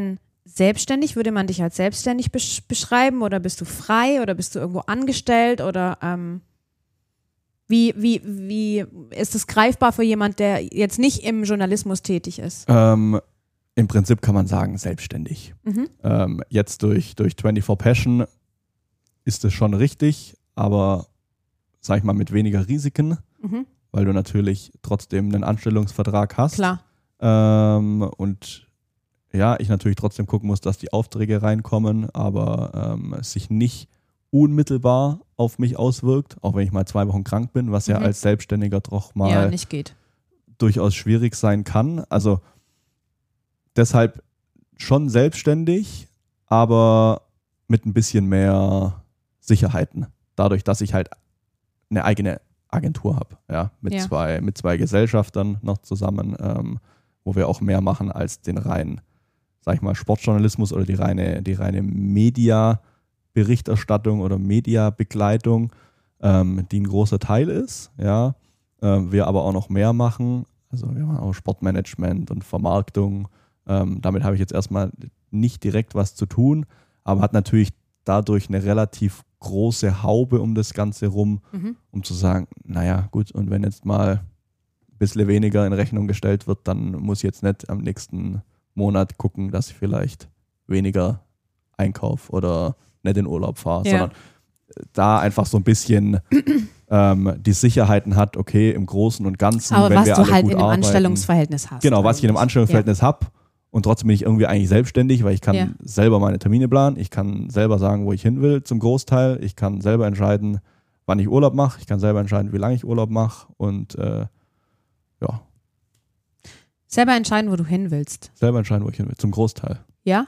selbstständig? Würde man dich als selbstständig besch- beschreiben oder bist du frei oder bist du irgendwo angestellt oder ähm, wie, wie, wie ist das greifbar für jemand, der jetzt nicht im Journalismus tätig ist?
Ähm, im Prinzip kann man sagen, selbstständig.
Mhm.
Ähm, jetzt durch, durch vierundzwanzig Passion ist es schon richtig, aber sag ich mal mit weniger Risiken,
Mhm.
weil du natürlich trotzdem einen Anstellungsvertrag hast.
Klar.
Ähm, und ja, ich natürlich trotzdem gucken muss, dass die Aufträge reinkommen, aber ähm, es sich nicht unmittelbar auf mich auswirkt, auch wenn ich mal zwei Wochen krank bin, was ja
Mhm.
als Selbstständiger doch mal
Ja, nicht geht.
durchaus schwierig sein kann. Also deshalb schon selbstständig, aber mit ein bisschen mehr Sicherheiten. Dadurch, dass ich halt eine eigene Agentur habe, ja, mit
Ja.
zwei, mit zwei Gesellschaftern noch zusammen, ähm, wo wir auch mehr machen als den reinen, sag ich mal, Sportjournalismus oder die reine, die reine Media-Berichterstattung oder Media-Begleitung, ähm, die ein großer Teil ist, ja. Ähm, wir aber auch noch mehr machen, also wir machen auch Sportmanagement und Vermarktung. Ähm, damit habe ich jetzt erstmal nicht direkt was zu tun, aber hat natürlich dadurch eine relativ große Haube um das Ganze rum,
Mhm.
um zu sagen, naja, gut, und wenn jetzt mal ein bisschen weniger in Rechnung gestellt wird, dann muss ich jetzt nicht am nächsten Monat gucken, dass ich vielleicht weniger einkaufe oder nicht in Urlaub fahre,
Ja.
sondern da einfach so ein bisschen ähm, die Sicherheiten hat, okay, im Großen und Ganzen,
Aber
wenn
was
wir
du
alle
halt
gut
in einem
arbeiten,
Anstellungsverhältnis hast.
genau, was ich in einem
eigentlich.
Anstellungsverhältnis habe. Und trotzdem bin ich irgendwie eigentlich selbstständig, weil ich kann
Ja.
selber meine Termine planen, ich kann selber sagen, wo ich hin will zum Großteil, ich kann selber entscheiden, wann ich Urlaub mache, ich kann selber entscheiden, wie lange ich Urlaub mache und äh, ja,
Selber entscheiden, wo du hin willst.
selber entscheiden, wo ich hin will, zum Großteil.
Ja?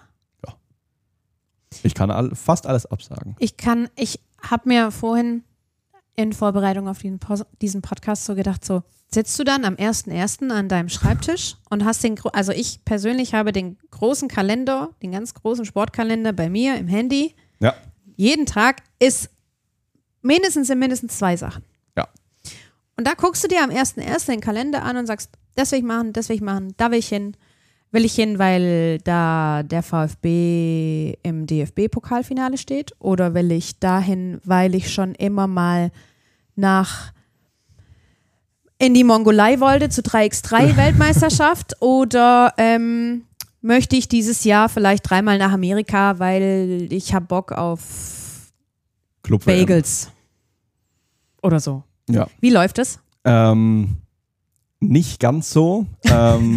Ich kann all, fast alles absagen.
Ich kann, ich habe mir vorhin in Vorbereitung auf diesen, Pos- diesen Podcast so gedacht, so sitzt du dann am ersten ersten an deinem Schreibtisch und hast den, gro- also ich persönlich habe den großen Kalender, den ganz großen Sportkalender bei mir im Handy.
Ja.
Jeden Tag ist mindestens in mindestens zwei Sachen.
Ja.
Und da guckst du dir am ersten ersten den Kalender an und sagst, das will ich machen, das will ich machen, da will ich hin. Will ich hin, weil da der VfB im D F B-Pokalfinale steht? Oder will ich dahin, weil ich schon immer mal nach in die Mongolei wollte zur drei gegen drei Weltmeisterschaft? Oder ähm, möchte ich dieses Jahr vielleicht dreimal nach Amerika, weil ich habe Bock auf
Club
Bagels oder so?
Ja.
Wie läuft es?
Ähm, nicht ganz so. ähm,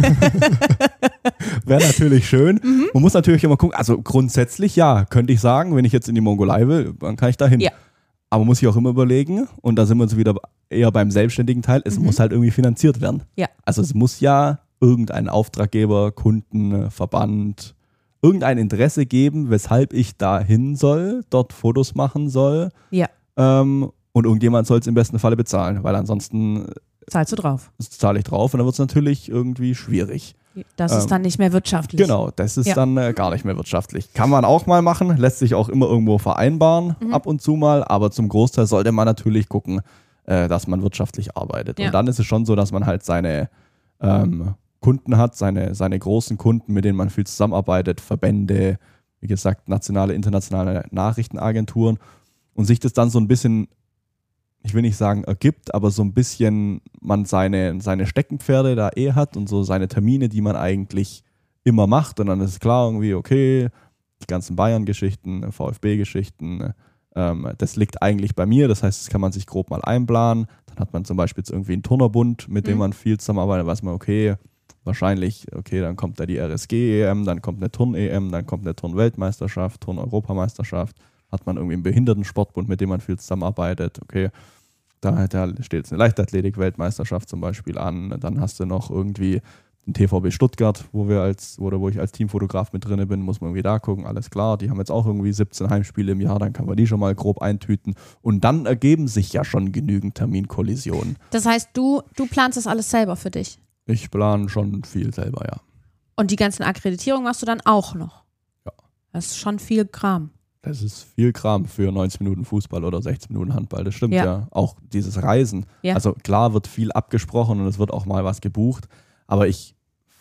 Wäre natürlich schön.
Mhm.
Man muss natürlich immer gucken, also grundsätzlich ja, könnte ich sagen, wenn ich jetzt in die Mongolei will, dann kann ich da hin.
Ja.
Aber muss ich auch immer überlegen, und da sind wir uns wieder eher beim selbstständigen Teil, es
Mhm.
muss halt irgendwie finanziert werden.
Ja.
Also es muss ja irgendein Auftraggeber, Kunden, Verband, irgendein Interesse geben, weshalb ich da hin soll, dort Fotos machen soll.
Ja.
Ähm, und irgendjemand soll es im besten Falle bezahlen, weil ansonsten
Zahlst du drauf?
zahle ich drauf und dann wird es natürlich irgendwie schwierig.
Das ist
Ähm,
dann nicht mehr wirtschaftlich.
Genau, das ist
Ja.
dann äh, gar nicht mehr wirtschaftlich. Kann man auch mal machen, lässt sich auch immer irgendwo vereinbaren,
Mhm.
ab und zu mal, aber zum Großteil sollte man natürlich gucken, äh, dass man wirtschaftlich arbeitet.
Ja.
Und dann ist es schon so, dass man halt seine ähm, Kunden hat, seine, seine großen Kunden, mit denen man viel zusammenarbeitet, Verbände, wie gesagt, nationale, internationale Nachrichtenagenturen und sich das dann so ein bisschen, ich will nicht sagen ergibt, aber so ein bisschen man seine, seine Steckenpferde da eh hat und so seine Termine, die man eigentlich immer macht. Und dann ist klar irgendwie, okay, die ganzen Bayern-Geschichten, VfB-Geschichten, ähm, das liegt eigentlich bei mir. Das heißt, das kann man sich grob mal einplanen. Dann hat man zum Beispiel jetzt irgendwie einen Turnerbund, mit dem
Mhm.
man viel zusammenarbeitet, weiß man, okay, wahrscheinlich, okay, dann kommt da die R S G-E M, dann kommt eine Turn-E M, dann kommt eine Turn-Weltmeisterschaft, Turn-Europameisterschaft. Hat man irgendwie einen Behindertensportbund, mit dem man viel zusammenarbeitet, okay. Da, da steht jetzt eine Leichtathletik-Weltmeisterschaft zum Beispiel an. Dann hast du noch irgendwie den T V B Stuttgart, wo wir als, oder wo ich als Teamfotograf mit drin bin, muss man irgendwie da gucken, alles klar. Die haben jetzt auch irgendwie siebzehn Heimspiele im Jahr, dann kann man die schon mal grob eintüten. Und dann ergeben sich ja schon genügend Terminkollisionen.
Das heißt, du, du planst das alles selber für dich.
Ich plane schon viel selber, ja.
Und die ganzen Akkreditierungen machst du dann auch noch.
Ja.
Das ist schon viel Kram.
Das ist viel Kram für neunzig Minuten Fußball oder sechzehn Minuten Handball, das stimmt
Ja.
ja. Auch dieses Reisen.
Ja.
Also klar wird viel abgesprochen und es wird auch mal was gebucht, aber ich f-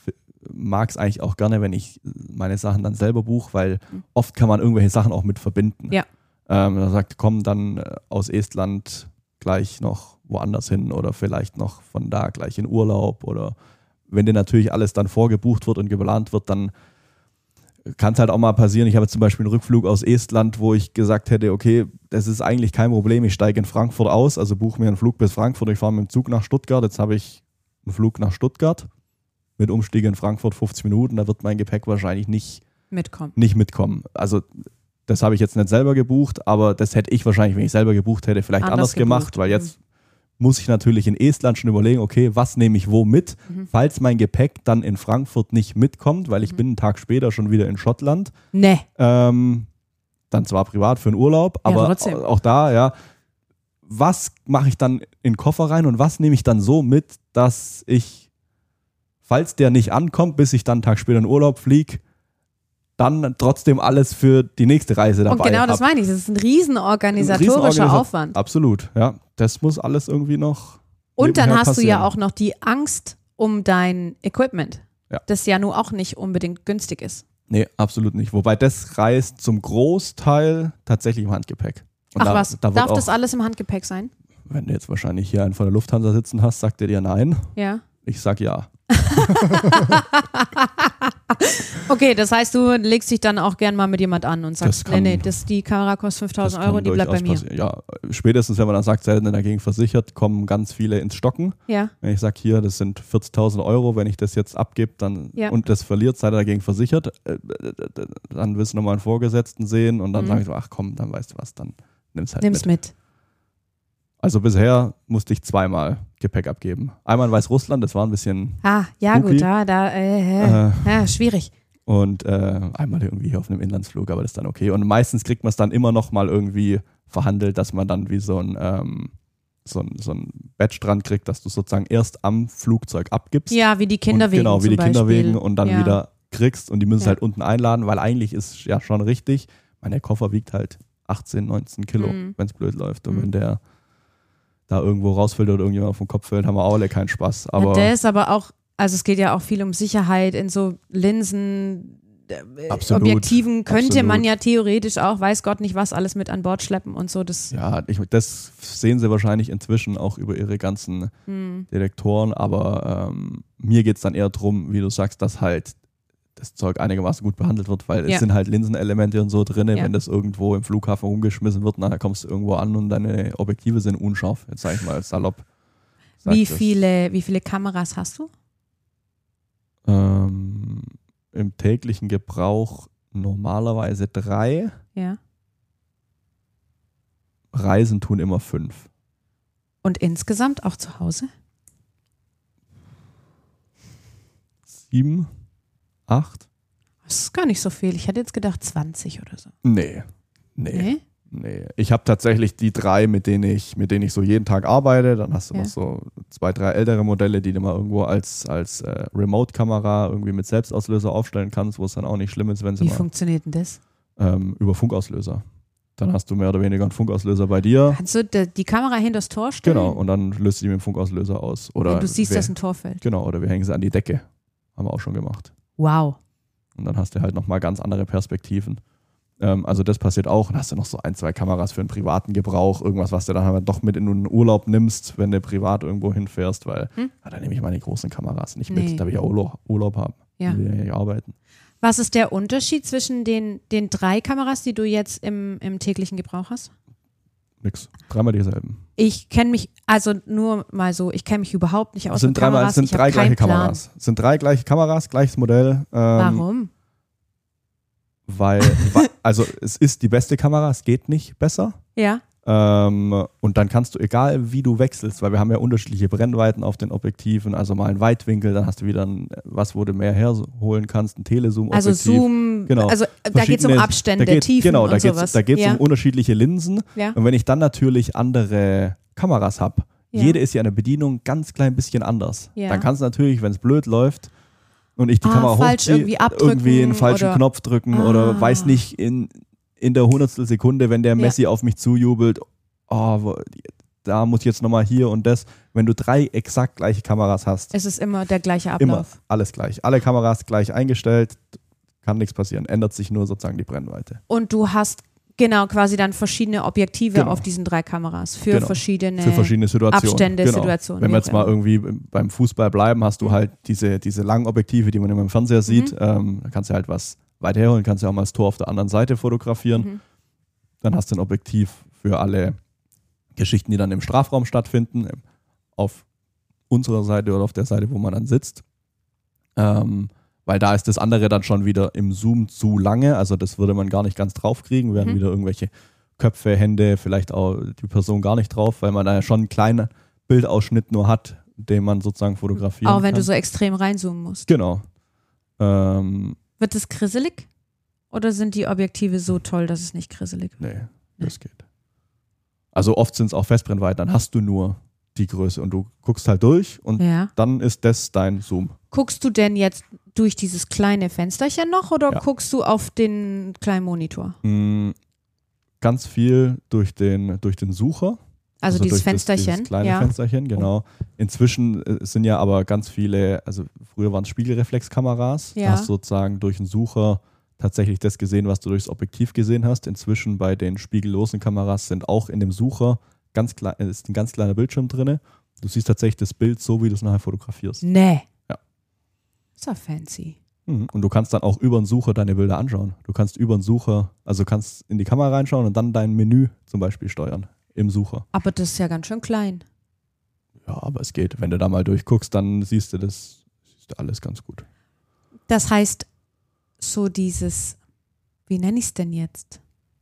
mag es eigentlich auch gerne, wenn ich meine Sachen dann selber buche, weil mhm. oft kann man irgendwelche Sachen auch mit verbinden.
Ja.
Ähm, da sagt, komm dann äh, aus Estland gleich noch woanders hin oder vielleicht noch von da gleich in Urlaub oder wenn dir natürlich alles dann vorgebucht wird und geplant wird, dann kann es halt auch mal passieren. Ich habe zum Beispiel einen Rückflug aus Estland, wo ich gesagt hätte, okay, das ist eigentlich kein Problem, ich steige in Frankfurt aus, also buche mir einen Flug bis Frankfurt, ich fahre mit dem Zug nach Stuttgart, jetzt habe ich einen Flug nach Stuttgart mit Umstieg in Frankfurt fünfzig Minuten, da wird mein Gepäck wahrscheinlich nicht
mitkommen.
Nicht mitkommen. Also das habe ich jetzt nicht selber gebucht, aber das hätte ich wahrscheinlich, wenn ich selber gebucht hätte, vielleicht anders, anders gemacht, weil jetzt mhm. muss ich natürlich in Estland schon überlegen, okay, was nehme ich wo mit, mhm. falls mein Gepäck dann in Frankfurt nicht mitkommt, weil ich mhm. bin einen Tag später schon wieder in Schottland.
Nee.
Ähm, dann zwar privat für einen Urlaub, aber ja, auch da, ja, was mache ich dann in den Koffer rein und was nehme ich dann so mit, dass ich, falls der nicht ankommt, bis ich dann einen Tag später in Urlaub fliege, dann trotzdem alles für die nächste Reise dabei habe.
Und genau das meine ich, das ist ein riesen organisatorischer Riesen Aufwand.
Absolut, ja. Das muss alles irgendwie noch
Und dann hast passieren. Du ja auch noch die Angst um dein Equipment, ja. das ja nun auch nicht unbedingt günstig ist.
Nee, absolut nicht. Wobei das reist zum Großteil tatsächlich im Handgepäck. Und
Ach
da,
was,
da
darf
auch,
das alles im Handgepäck sein?
Wenn du jetzt wahrscheinlich hier einen von der Lufthansa sitzen hast, sagt er dir nein.
Ja.
Ich sag ja.
Okay, das heißt, du legst dich dann auch gern mal mit jemand an und sagst, nee, nee, das, die Kamera kostet fünftausend Euro, die bleibt bei mir.
Passieren. Ja, spätestens, wenn man dann sagt, selten dagegen versichert, kommen ganz viele ins Stocken.
Ja.
Wenn ich sage, hier, das sind vierzigtausend Euro, wenn ich das jetzt abgebe dann, ja. und das verliert, seid ihr dagegen versichert, dann willst du nochmal einen Vorgesetzten sehen und dann mhm. sage ich so, ach komm, dann weißt du was, dann nimm's halt
Nimm's mit.
mit. Also bisher musste ich zweimal Gepäck abgeben. Einmal in Weißrussland, das war ein bisschen
Ah, ja spooky. Gut, da, da äh, äh, ja, schwierig.
Und äh, einmal irgendwie hier auf einem Inlandsflug, aber das ist dann okay. Und meistens kriegt man es dann immer noch mal irgendwie verhandelt, dass man dann wie so ein, ähm, so ein, so ein Badge dran kriegt, dass du sozusagen erst am Flugzeug abgibst.
Ja, wie die Kinderwegen.
Genau, wie die
Beispiel.
Kinderwegen und dann
ja.
wieder kriegst und die müssen
ja.
halt unten einladen, weil eigentlich ist ja schon richtig, mein Koffer wiegt halt achtzehn, neunzehn Kilo, mhm. wenn es blöd läuft. Und mhm. wenn der da irgendwo rausfällt oder irgendjemand auf den Kopf fällt, haben wir auch alle keinen Spaß. Aber
ja, der ist aber auch, also es geht ja auch viel um Sicherheit in so Linsen, äh,
absolut,
Objektiven könnte
absolut.
Man ja theoretisch auch, weiß Gott nicht was, alles mit an Bord schleppen und so. Das
ja, ich, das sehen sie wahrscheinlich inzwischen auch über ihre ganzen hm. Detektoren, aber ähm, mir geht es dann eher darum, wie du sagst, dass halt das Zeug einigermaßen gut behandelt wird, weil ja. es sind halt Linsenelemente und so drin, ja. wenn das irgendwo im Flughafen rumgeschmissen wird, dann kommst du irgendwo an und deine Objektive sind unscharf, jetzt sag ich mal salopp.
Wie viele, wie viele Kameras hast du?
Ähm, im täglichen Gebrauch normalerweise drei.
Ja.
Reisen tun immer fünf.
Und insgesamt auch zu Hause?
Sieben. Acht?
Das ist gar nicht so viel. Ich hätte jetzt gedacht zwanzig oder so.
Nee. Nee.
Nee?
Nee. Ich habe tatsächlich die drei, mit denen ich, mit denen ich so jeden Tag arbeite. Dann hast du ja. noch so zwei, drei ältere Modelle, die du mal irgendwo als, als äh, Remote-Kamera irgendwie mit Selbstauslöser aufstellen kannst, wo es dann auch nicht schlimm ist, wenn sie
Wie
mal... Wie
funktioniert denn das?
Ähm, über Funkauslöser. Dann hast du mehr oder weniger einen Funkauslöser bei dir.
Kannst du die Kamera hinter das Tor stellen?
Genau, und dann löst du die mit dem Funkauslöser aus. Oder
und du siehst,
wir,
dass ein Tor fällt.
Genau, oder wir hängen sie an die Decke. Haben wir auch schon gemacht.
Wow.
Und dann hast du halt nochmal ganz andere Perspektiven. Ähm, also das passiert auch. Dann hast du noch so ein, zwei Kameras für einen privaten Gebrauch. Irgendwas, was du dann halt doch mit in den Urlaub nimmst, wenn du privat irgendwo hinfährst. Weil hm? ja, da nehme ich meine großen Kameras nicht mit. Nee. Da will ich ja Urlaub, Urlaub haben.
Ja.
Da will ich ja nicht arbeiten.
Was ist der Unterschied zwischen den, den drei Kameras, die du jetzt im, im täglichen Gebrauch hast?
Nix. Dreimal dieselben.
Ich kenne mich, also nur mal so, ich kenne mich überhaupt nicht aus
sind
mit
dreimal,
Kameras.
Es sind
ich
drei gleiche
Plan.
Kameras. Es sind drei gleiche Kameras, gleiches Modell. Ähm,
Warum?
Weil, also es ist die beste Kamera, es geht nicht besser.
Ja.
Ähm, und dann kannst du, egal wie du wechselst, weil wir haben ja unterschiedliche Brennweiten auf den Objektiven, also mal einen Weitwinkel, dann hast du wieder ein, was, wo du mehr herholen kannst, ein Telezoom-Objektiv.
Also Zoom,
genau.
also da geht es um Abstände,
da geht,
Tiefen
genau,
und
da geht's,
sowas.
Da geht es
ja.
um unterschiedliche Linsen.
Ja.
Und wenn ich dann natürlich andere Kameras habe,
ja.
jede ist ja eine Bedienung ganz klein bisschen anders.
Ja.
Dann kannst du natürlich, wenn es blöd läuft und ich die
ah,
Kamera
falsch
hochziehe,
irgendwie abdrücken
irgendwie einen falschen
oder,
Knopf drücken
ah.
oder weiß nicht, in, in der hundertstel Sekunde, wenn der Messi ja. auf mich zujubelt, oh, da muss ich jetzt nochmal hier und das. Wenn du drei exakt gleiche Kameras hast,
Es ist immer der gleiche
immer
Ablauf.
alles gleich. Alle Kameras gleich eingestellt, kann nichts passieren. Ändert sich nur sozusagen die Brennweite.
Und du hast genau quasi dann verschiedene Objektive
Genau.
auf diesen drei Kameras für
Genau.
verschiedene,
Für verschiedene Situationen.
Abstände,
genau.
Situationen.
Wenn wir
wie
jetzt
auch
mal
immer.
irgendwie beim Fußball bleiben, hast du
Mhm.
halt diese, diese langen Objektive, die man immer im Fernseher sieht.
Mhm.
Ähm, da kannst du halt was weit herholen, kannst du auch mal das Tor auf der anderen Seite fotografieren.
Mhm.
Dann hast du ein Objektiv für alle Geschichten, die dann im Strafraum stattfinden, auf unserer Seite oder auf der Seite, wo man dann sitzt. Ähm, weil da ist das andere dann schon wieder im Zoom zu lange, also das würde man gar nicht ganz drauf kriegen, wären
Mhm.
wieder irgendwelche Köpfe, Hände, vielleicht auch die Person gar nicht drauf, weil man da ja schon einen kleinen Bildausschnitt nur hat, den man sozusagen fotografieren
Auch wenn
kann.
du so extrem reinzoomen musst.
Genau. Ähm,
Wird es grisselig? Oder sind die Objektive so toll, dass es nicht grisselig wird?
nee, das geht. Also oft sind es auch Festbrennweiten, dann hast du nur die Größe und du guckst halt durch und
Ja.
dann ist das dein Zoom.
Guckst du denn jetzt durch dieses kleine Fensterchen noch oder
Ja.
guckst du auf den kleinen Monitor?
Mm, Ganz viel durch den, durch den Sucher.
Also, dieses
durch das-
Fensterchen.
Dieses kleine
ja.
Fensterchen, genau. Inzwischen äh, sind ja aber ganz viele, also früher waren es Spiegelreflexkameras.
Ja.
Da hast du sozusagen durch den Sucher tatsächlich das gesehen, was du durchs Objektiv gesehen hast. Inzwischen bei den spiegellosen Kameras sind auch in dem Sucher ganz klein, ist ein ganz kleiner Bildschirm drin. Du siehst tatsächlich das Bild so, wie du es nachher fotografierst.
Nee.
Ja.
Ist ja fancy.
Mhm. Und du kannst dann auch über den Sucher deine Bilder anschauen. Du kannst über den Sucher, also kannst in die Kamera reinschauen und dann dein Menü zum Beispiel steuern im Sucher.
Aber das ist ja ganz schön klein.
Ja, aber es geht. Wenn du da mal durchguckst, dann siehst du das, siehst du alles ganz gut.
Das heißt, so dieses, wie nenne ich es denn jetzt?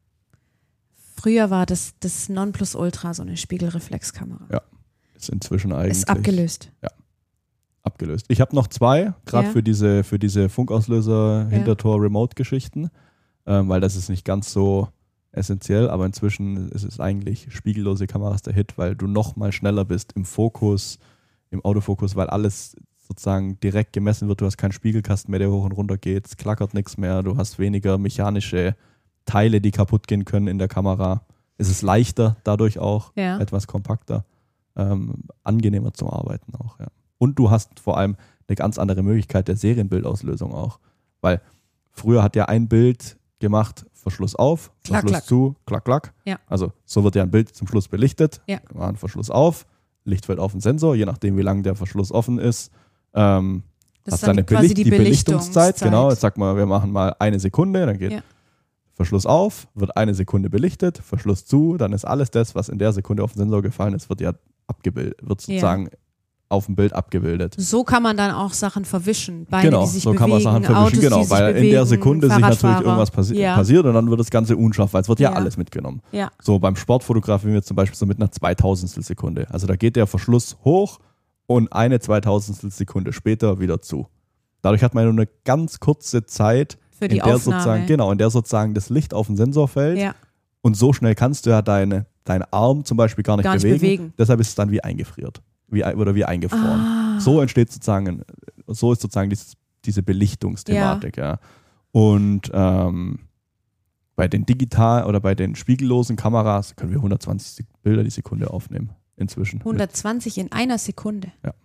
Früher war das das Nonplusultra, so eine Spiegelreflexkamera.
Ja. Ist inzwischen eigentlich
Ist abgelöst.
abgelöst. Ich habe noch zwei, gerade
Ja.
für diese, für diese Funkauslöser,
Ja.
Hintertor-Remote-Geschichten, ähm, weil das ist nicht ganz so essentiell, aber inzwischen ist es eigentlich spiegellose Kameras der Hit, weil du noch mal schneller bist im Fokus, im Autofokus, weil alles sozusagen direkt gemessen wird. Du hast keinen Spiegelkasten mehr, der hoch und runter geht, es klackert nichts mehr, du hast weniger mechanische Teile, die kaputt gehen können in der Kamera. Es ist leichter, dadurch auch,
Ja.
etwas kompakter, ähm, angenehmer zum Arbeiten auch, ja. Und du hast vor allem eine ganz andere Möglichkeit der Serienbildauslösung auch. Weil früher hat ja ein Bild gemacht, Verschluss auf,
Klack,
Verschluss
klack.
zu, klack, klack.
Ja.
Also so wird ja ein Bild zum Schluss belichtet.
Ja.
Wir machen Verschluss auf, Licht fällt auf den Sensor, je nachdem wie lang der Verschluss offen ist. Ähm,
Das
hast
ist dann
deine
quasi
Belicht-
die
die Belichtungszeit.
Belichtungszeit.
Genau, jetzt sag mal, wir machen mal eine Sekunde, dann geht
Ja.
Verschluss auf, wird eine Sekunde belichtet, Verschluss zu, dann ist alles das, was in der Sekunde auf den Sensor gefallen ist, wird ja abgebildet, wird sozusagen auf dem Bild abgebildet.
So kann man dann auch Sachen verwischen. Beine,
Genau,
die sich
so
bewegen,
kann man Sachen verwischen,
Autos,
genau,
die sich
weil
bewegen,
in der Sekunde sich natürlich
Fahrradfahrer.
irgendwas passi
Ja.
passiert und dann wird das Ganze unscharf, weil es wird ja,
Ja.
alles mitgenommen.
Ja.
So beim Sport fotografieren wir zum Beispiel so mit einer zweitausendstel Sekunde. Also da geht der Verschluss hoch und eine zweitausendstel Sekunde später wieder zu. Dadurch hat man nur eine ganz kurze Zeit,
Für die
in der
Aufnahme.
sozusagen, genau, in der sozusagen das Licht auf den Sensor fällt
Ja.
und so schnell kannst du ja deine, deinen Arm zum Beispiel gar nicht,
Gar nicht
bewegen.
bewegen.
Deshalb ist es dann wie eingefriert wie, oder wie eingefroren.
Ah.
So entsteht sozusagen, so ist sozusagen dieses, diese Belichtungsthematik. Ja. Und ähm, bei den digital oder bei den spiegellosen Kameras können wir hundertzwanzig Bilder die Sekunde aufnehmen inzwischen.
hundertzwanzig in einer Sekunde.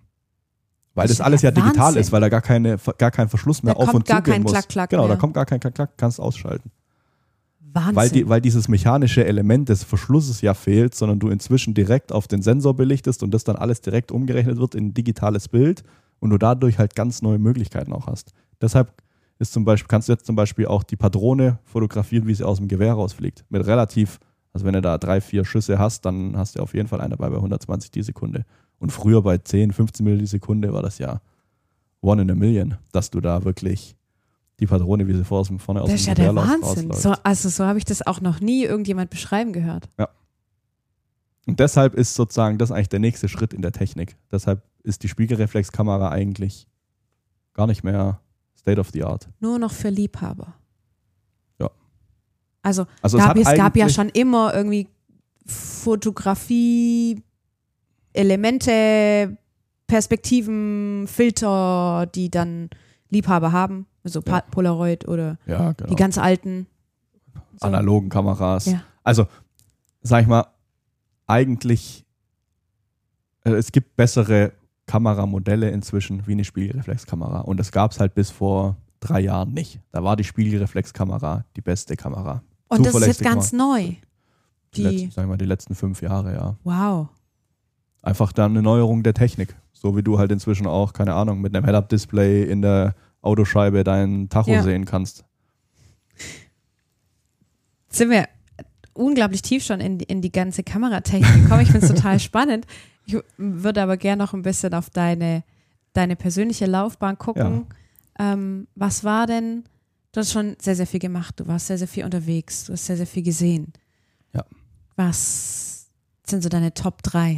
Weil
Das
das
ist
alles
ja
ja digital
Wahnsinn.
ist, weil da gar, keine, gar kein Verschluss mehr
Da
auf
kommt
und
gar
zugehen
kein
muss.
Klack-Klack
Genau,
mehr.
da kommt gar kein Klack-Klack, kannst ausschalten.
Wahnsinn.
Weil, die, weil dieses mechanische Element des Verschlusses ja fehlt, sondern du inzwischen direkt auf den Sensor belichtest und das dann alles direkt umgerechnet wird in ein digitales Bild und du dadurch halt ganz neue Möglichkeiten auch hast. Deshalb ist zum Beispiel, kannst du jetzt zum Beispiel auch die Patrone fotografieren, wie sie aus dem Gewehr rausfliegt. Mit relativ, also wenn du da drei, vier Schüsse hast, dann hast du auf jeden Fall einen dabei bei hundertzwanzig die Sekunde. Und früher bei zehn, fünfzehn Milli die Sekunde war das ja one in a million, dass du da wirklich die Patrone, wie sie vor, vorne aus
das ist
dem
ja der
Gewehr
Wahnsinn.
rausläuft.
So, also so habe ich das auch noch nie irgendjemand beschreiben gehört.
Und deshalb ist sozusagen das eigentlich der nächste Schritt in der Technik. Deshalb ist die Spiegelreflexkamera eigentlich gar nicht mehr State of the Art.
Nur noch für Liebhaber.
Ja.
Also,
Also
gab, es,
hat
es gab ja
eigentlich-
schon immer irgendwie Fotografie, Elemente, Perspektiven, Filter, die dann Liebhaber haben. Also
Ja.
Pa- Polaroid oder
Ja, genau.
die ganz alten. So.
Analogen Kameras.
Ja.
Also, sag ich mal, eigentlich äh, es gibt bessere Kameramodelle inzwischen wie eine Spiegelreflexkamera. Und das gab es halt bis vor drei Jahren nicht. Da war die Spiegelreflexkamera die beste Kamera.
Und das ist jetzt ganz neu.
Die, die, letzten, sagen wir mal, die letzten fünf Jahre, ja.
Wow.
Einfach dann eine Neuerung der Technik. So wie du halt inzwischen auch, keine Ahnung, mit einem Head-Up-Display in der Autoscheibe deinen Tacho
Ja.
sehen kannst.
Jetzt sind wir unglaublich tief schon in die, in die ganze Kameratechnik gekommen. Ich finde es total spannend. Ich würde aber gerne noch ein bisschen auf deine, deine persönliche Laufbahn gucken. Ähm, was war denn, du hast schon sehr, sehr viel gemacht. Du warst sehr, sehr viel unterwegs. Du hast sehr, sehr viel gesehen.
Ja.
Was sind so deine Top drei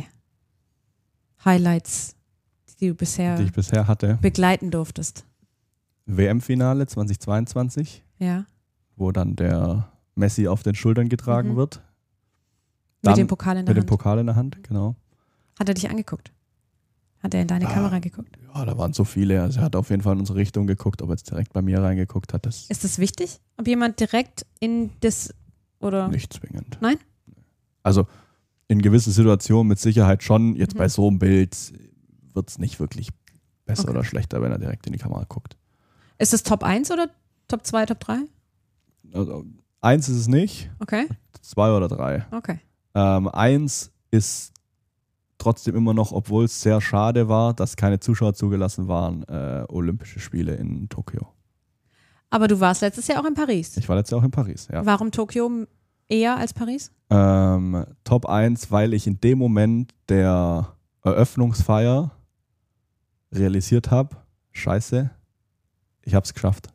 Highlights, die du bisher
Die ich bisher hatte.
begleiten durftest?
W M-Finale zweitausendzweiundzwanzig,
Ja.
wo dann der Messi auf den Schultern getragen
Mhm.
wird. Dann
Mit dem Pokal in der
Mit dem
Hand.
Pokal in der Hand, genau.
Hat er dich angeguckt? Hat er in deine
Ah.
Kamera geguckt?
Ja, da waren so viele. Also er hat auf jeden Fall in unsere Richtung geguckt, ob er jetzt direkt bei mir reingeguckt hat, das
Ist das wichtig? Ob jemand direkt in das oder?
nicht zwingend.
Nein?
Also in gewissen Situationen mit Sicherheit schon. Jetzt
Mhm.
bei so einem Bild wird es nicht wirklich besser
Okay.
oder schlechter, wenn er direkt in die Kamera guckt.
Ist das Top eins oder Top zwei, Top drei?
Also eins ist es nicht,
Okay,
zwei oder drei.
okay.
Ähm, eins ist trotzdem immer noch, obwohl es sehr schade war, dass keine Zuschauer zugelassen waren, äh, Olympische Spiele in Tokio.
Aber du warst letztes Jahr auch in Paris.
Ich war letztes Jahr auch in Paris, ja.
Warum Tokio eher als Paris?
Ähm, Top eins, weil ich in dem Moment der Eröffnungsfeier realisiert habe, scheiße, ich habe es geschafft.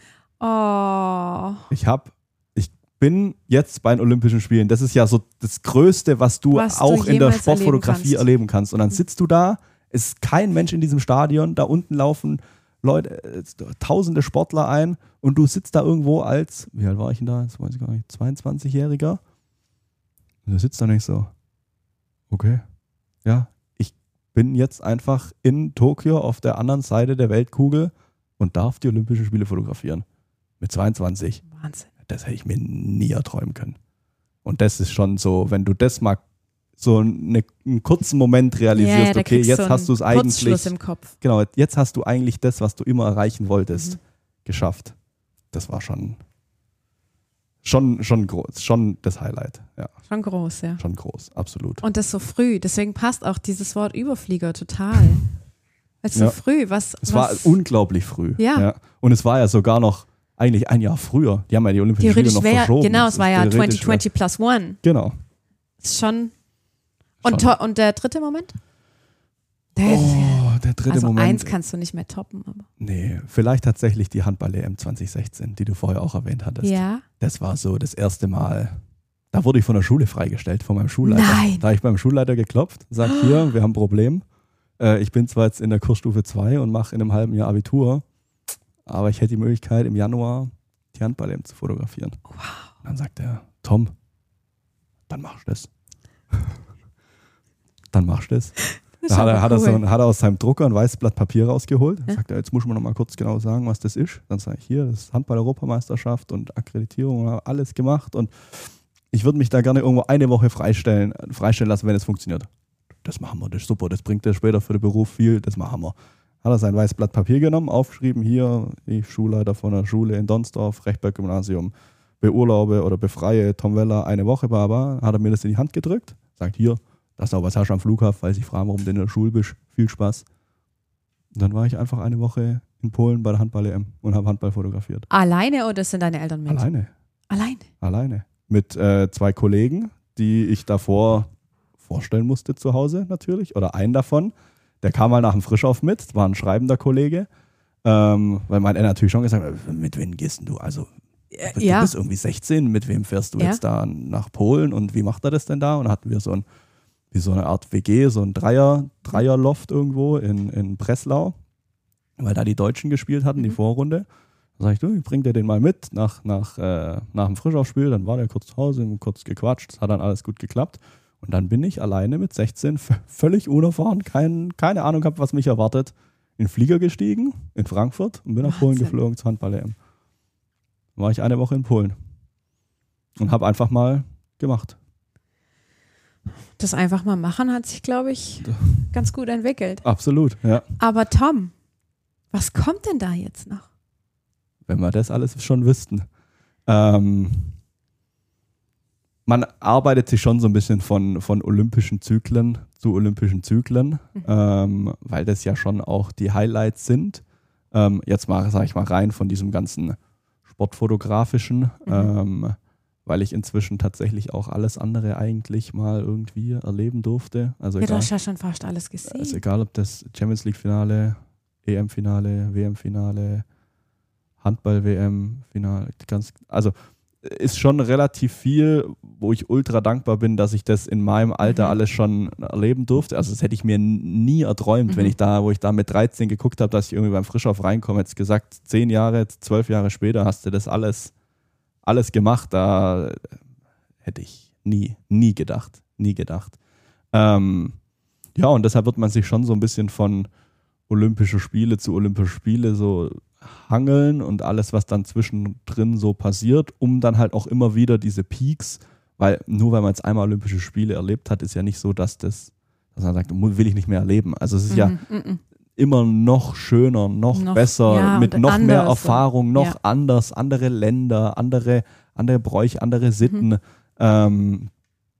Oh,
Ich habe, ich bin jetzt bei den Olympischen Spielen. Das ist ja so das Größte, was du
Was du
auch in der
jemals
Sportfotografie
erleben
erleben kannst.
kannst.
Und dann sitzt du da, es ist kein Mensch in diesem Stadion, da unten laufen Leute, äh, tausende Sportler ein und du sitzt da irgendwo als, wie alt war ich denn da? Das weiß ich gar nicht, zweiundzwanzigjähriger. Und du sitzt da nicht so, okay, ja, ich bin jetzt einfach in Tokio auf der anderen Seite der Weltkugel und darf die Olympischen Spiele fotografieren. Mit zweiundzwanzig.
Wahnsinn.
Das hätte ich mir nie erträumen können. Und das ist schon so, wenn du das mal so eine, einen kurzen Moment realisierst,
da
okay,
kriegst
jetzt
so
hast du es
einen Kurzschluss
eigentlich,
im Kopf.
genau, jetzt hast du eigentlich das, was du immer erreichen wolltest,
Mhm.
geschafft. Das war schon, schon, schon groß, schon das Highlight. Ja,
Schon groß, ja.
schon groß, absolut.
Und das so früh. Deswegen passt auch dieses Wort Überflieger total. Weil es
Ja.
so früh, was.
Es war
was
unglaublich früh.
Ja.
Und es war ja sogar noch eigentlich ein Jahr früher. Die haben ja die Olympischen Spiele
theoretisch
noch
wäre,
verschoben.
genau,
Das
es war
ist
ja
theoretisch
zwanzig zwanzig plus one.
Genau.
Ist schon. Und,
Schon.
to- und der dritte Moment? Der,
Oh, der dritte
also
Moment.
eins kannst du nicht mehr toppen. Aber.
Nee, vielleicht tatsächlich die Handball-E M zwanzig sechzehn, die du vorher auch erwähnt hattest.
Ja.
Das war so das erste Mal. Da wurde ich von der Schule freigestellt, von meinem Schulleiter.
Nein.
Da habe ich beim Schulleiter geklopft, sagt hier, wir haben ein Problem. Äh, ich bin zwar jetzt in der Kursstufe zwei und mache in einem halben Jahr Abitur, aber ich hätte die Möglichkeit, im Januar die Handball-E M zu fotografieren.
Wow.
Und dann sagt er, Tom, dann machst du das. dann machst du das.
Das
Da
ist
hat er,
aber
hat, er so,
cool.
ein- hat er aus seinem Drucker ein weißes Blatt Papier rausgeholt. Dann
Ja.
sagt er, jetzt muss man noch mal kurz genau sagen, was das ist. Dann sage ich, hier, das ist Handball-Europameisterschaft und Akkreditierung und habe alles gemacht. Und ich würde mich da gerne irgendwo eine Woche freistellen, freistellen lassen, wenn es funktioniert. Das machen wir, das ist super, das bringt dir später für den Beruf viel, das machen wir. Hat er sein weißes Blatt Papier genommen, aufgeschrieben, hier, ich Schulleiter von der Schule in Donsdorf, Rechberg-Gymnasium, beurlaube oder befreie Tom Weller eine Woche, Baba. Hat er mir das in die Hand gedrückt, sagt, hier, das ist auch was hast du am Flughafen, weil ich fragen, warum du in der Schule bist. Viel Spaß. Und dann war ich einfach eine Woche in Polen bei der Handball-E M und habe Handball fotografiert.
Alleine oder sind deine Eltern mit?
Alleine.
Alleine.
Alleine. Mit äh, zwei Kollegen, die ich davor vorstellen musste zu Hause natürlich. Oder einen davon. Der kam mal nach dem Frischauf mit, war ein schreibender Kollege. Ähm, weil mein Eltern natürlich schon gesagt haben, mit wem gehst denn du? Also du
Ja.
bist irgendwie sechzehn, mit wem fährst du
Ja.
jetzt da nach Polen und wie macht er das denn da? Und dann hatten wir so ein wie so eine Art W G, so ein Dreier, Dreierloft irgendwo in, in Breslau, weil da die Deutschen gespielt hatten, die
Mhm.
Vorrunde. Da sag ich, du, ich bring dir den mal mit nach, nach, äh, nach dem Frischaufspiel. Dann war der kurz zu Hause, kurz gequatscht, es hat dann alles gut geklappt. Und dann bin ich alleine mit sechzehn, v- völlig unerfahren, kein, keine Ahnung gehabt, was mich erwartet, in den Flieger gestiegen, in Frankfurt und bin nach Polen
Wahnsinn.
geflogen zur Handball-E M. War ich eine Woche in Polen und habe einfach mal gemacht.
das einfach mal machen hat sich, glaube ich, ganz gut entwickelt.
Absolut, ja.
Aber Tom, was kommt denn da jetzt noch?
Wenn wir das alles schon wüssten. Ähm, man arbeitet sich schon so ein bisschen von, von olympischen Zyklen zu olympischen Zyklen, mhm. ähm, weil das ja schon auch die Highlights sind. Ähm, jetzt mal, sage ich mal, rein von diesem ganzen Sportfotografischen, mhm. ähm, weil ich inzwischen tatsächlich auch alles andere eigentlich mal irgendwie erleben durfte. Also
ja,
egal,
du hast ja schon fast alles gesehen.
Also egal, ob das Champions League-Finale, E M-Finale, W M-Finale, Handball-W M-Finale, ganz, also ist schon relativ viel, wo ich ultra dankbar bin, dass ich das in meinem Alter mhm. alles schon erleben durfte. Also das hätte ich mir nie erträumt, mhm. wenn ich da, wo ich da mit dreizehn geguckt habe, dass ich irgendwie beim Frischhoff reinkomme, jetzt gesagt, zehn Jahre, zwölf Jahre später hast du das alles, alles gemacht. Da hätte ich nie, nie gedacht, nie gedacht. Ähm, ja, und deshalb wird man sich schon so ein bisschen von Olympische Spiele zu Olympische Spiele so hangeln und alles, was dann zwischendrin so passiert, um dann halt auch immer wieder diese Peaks, weil nur weil man jetzt einmal Olympische Spiele erlebt hat, ist ja nicht so, dass das, dass man sagt, will ich nicht mehr erleben. Also es ist mm, ja mm, immer noch schöner, noch, noch besser, ja, mit noch mehr Erfahrung, noch ja. anders, andere Länder, andere, andere Bräuche, andere Sitten. Mhm. Ähm,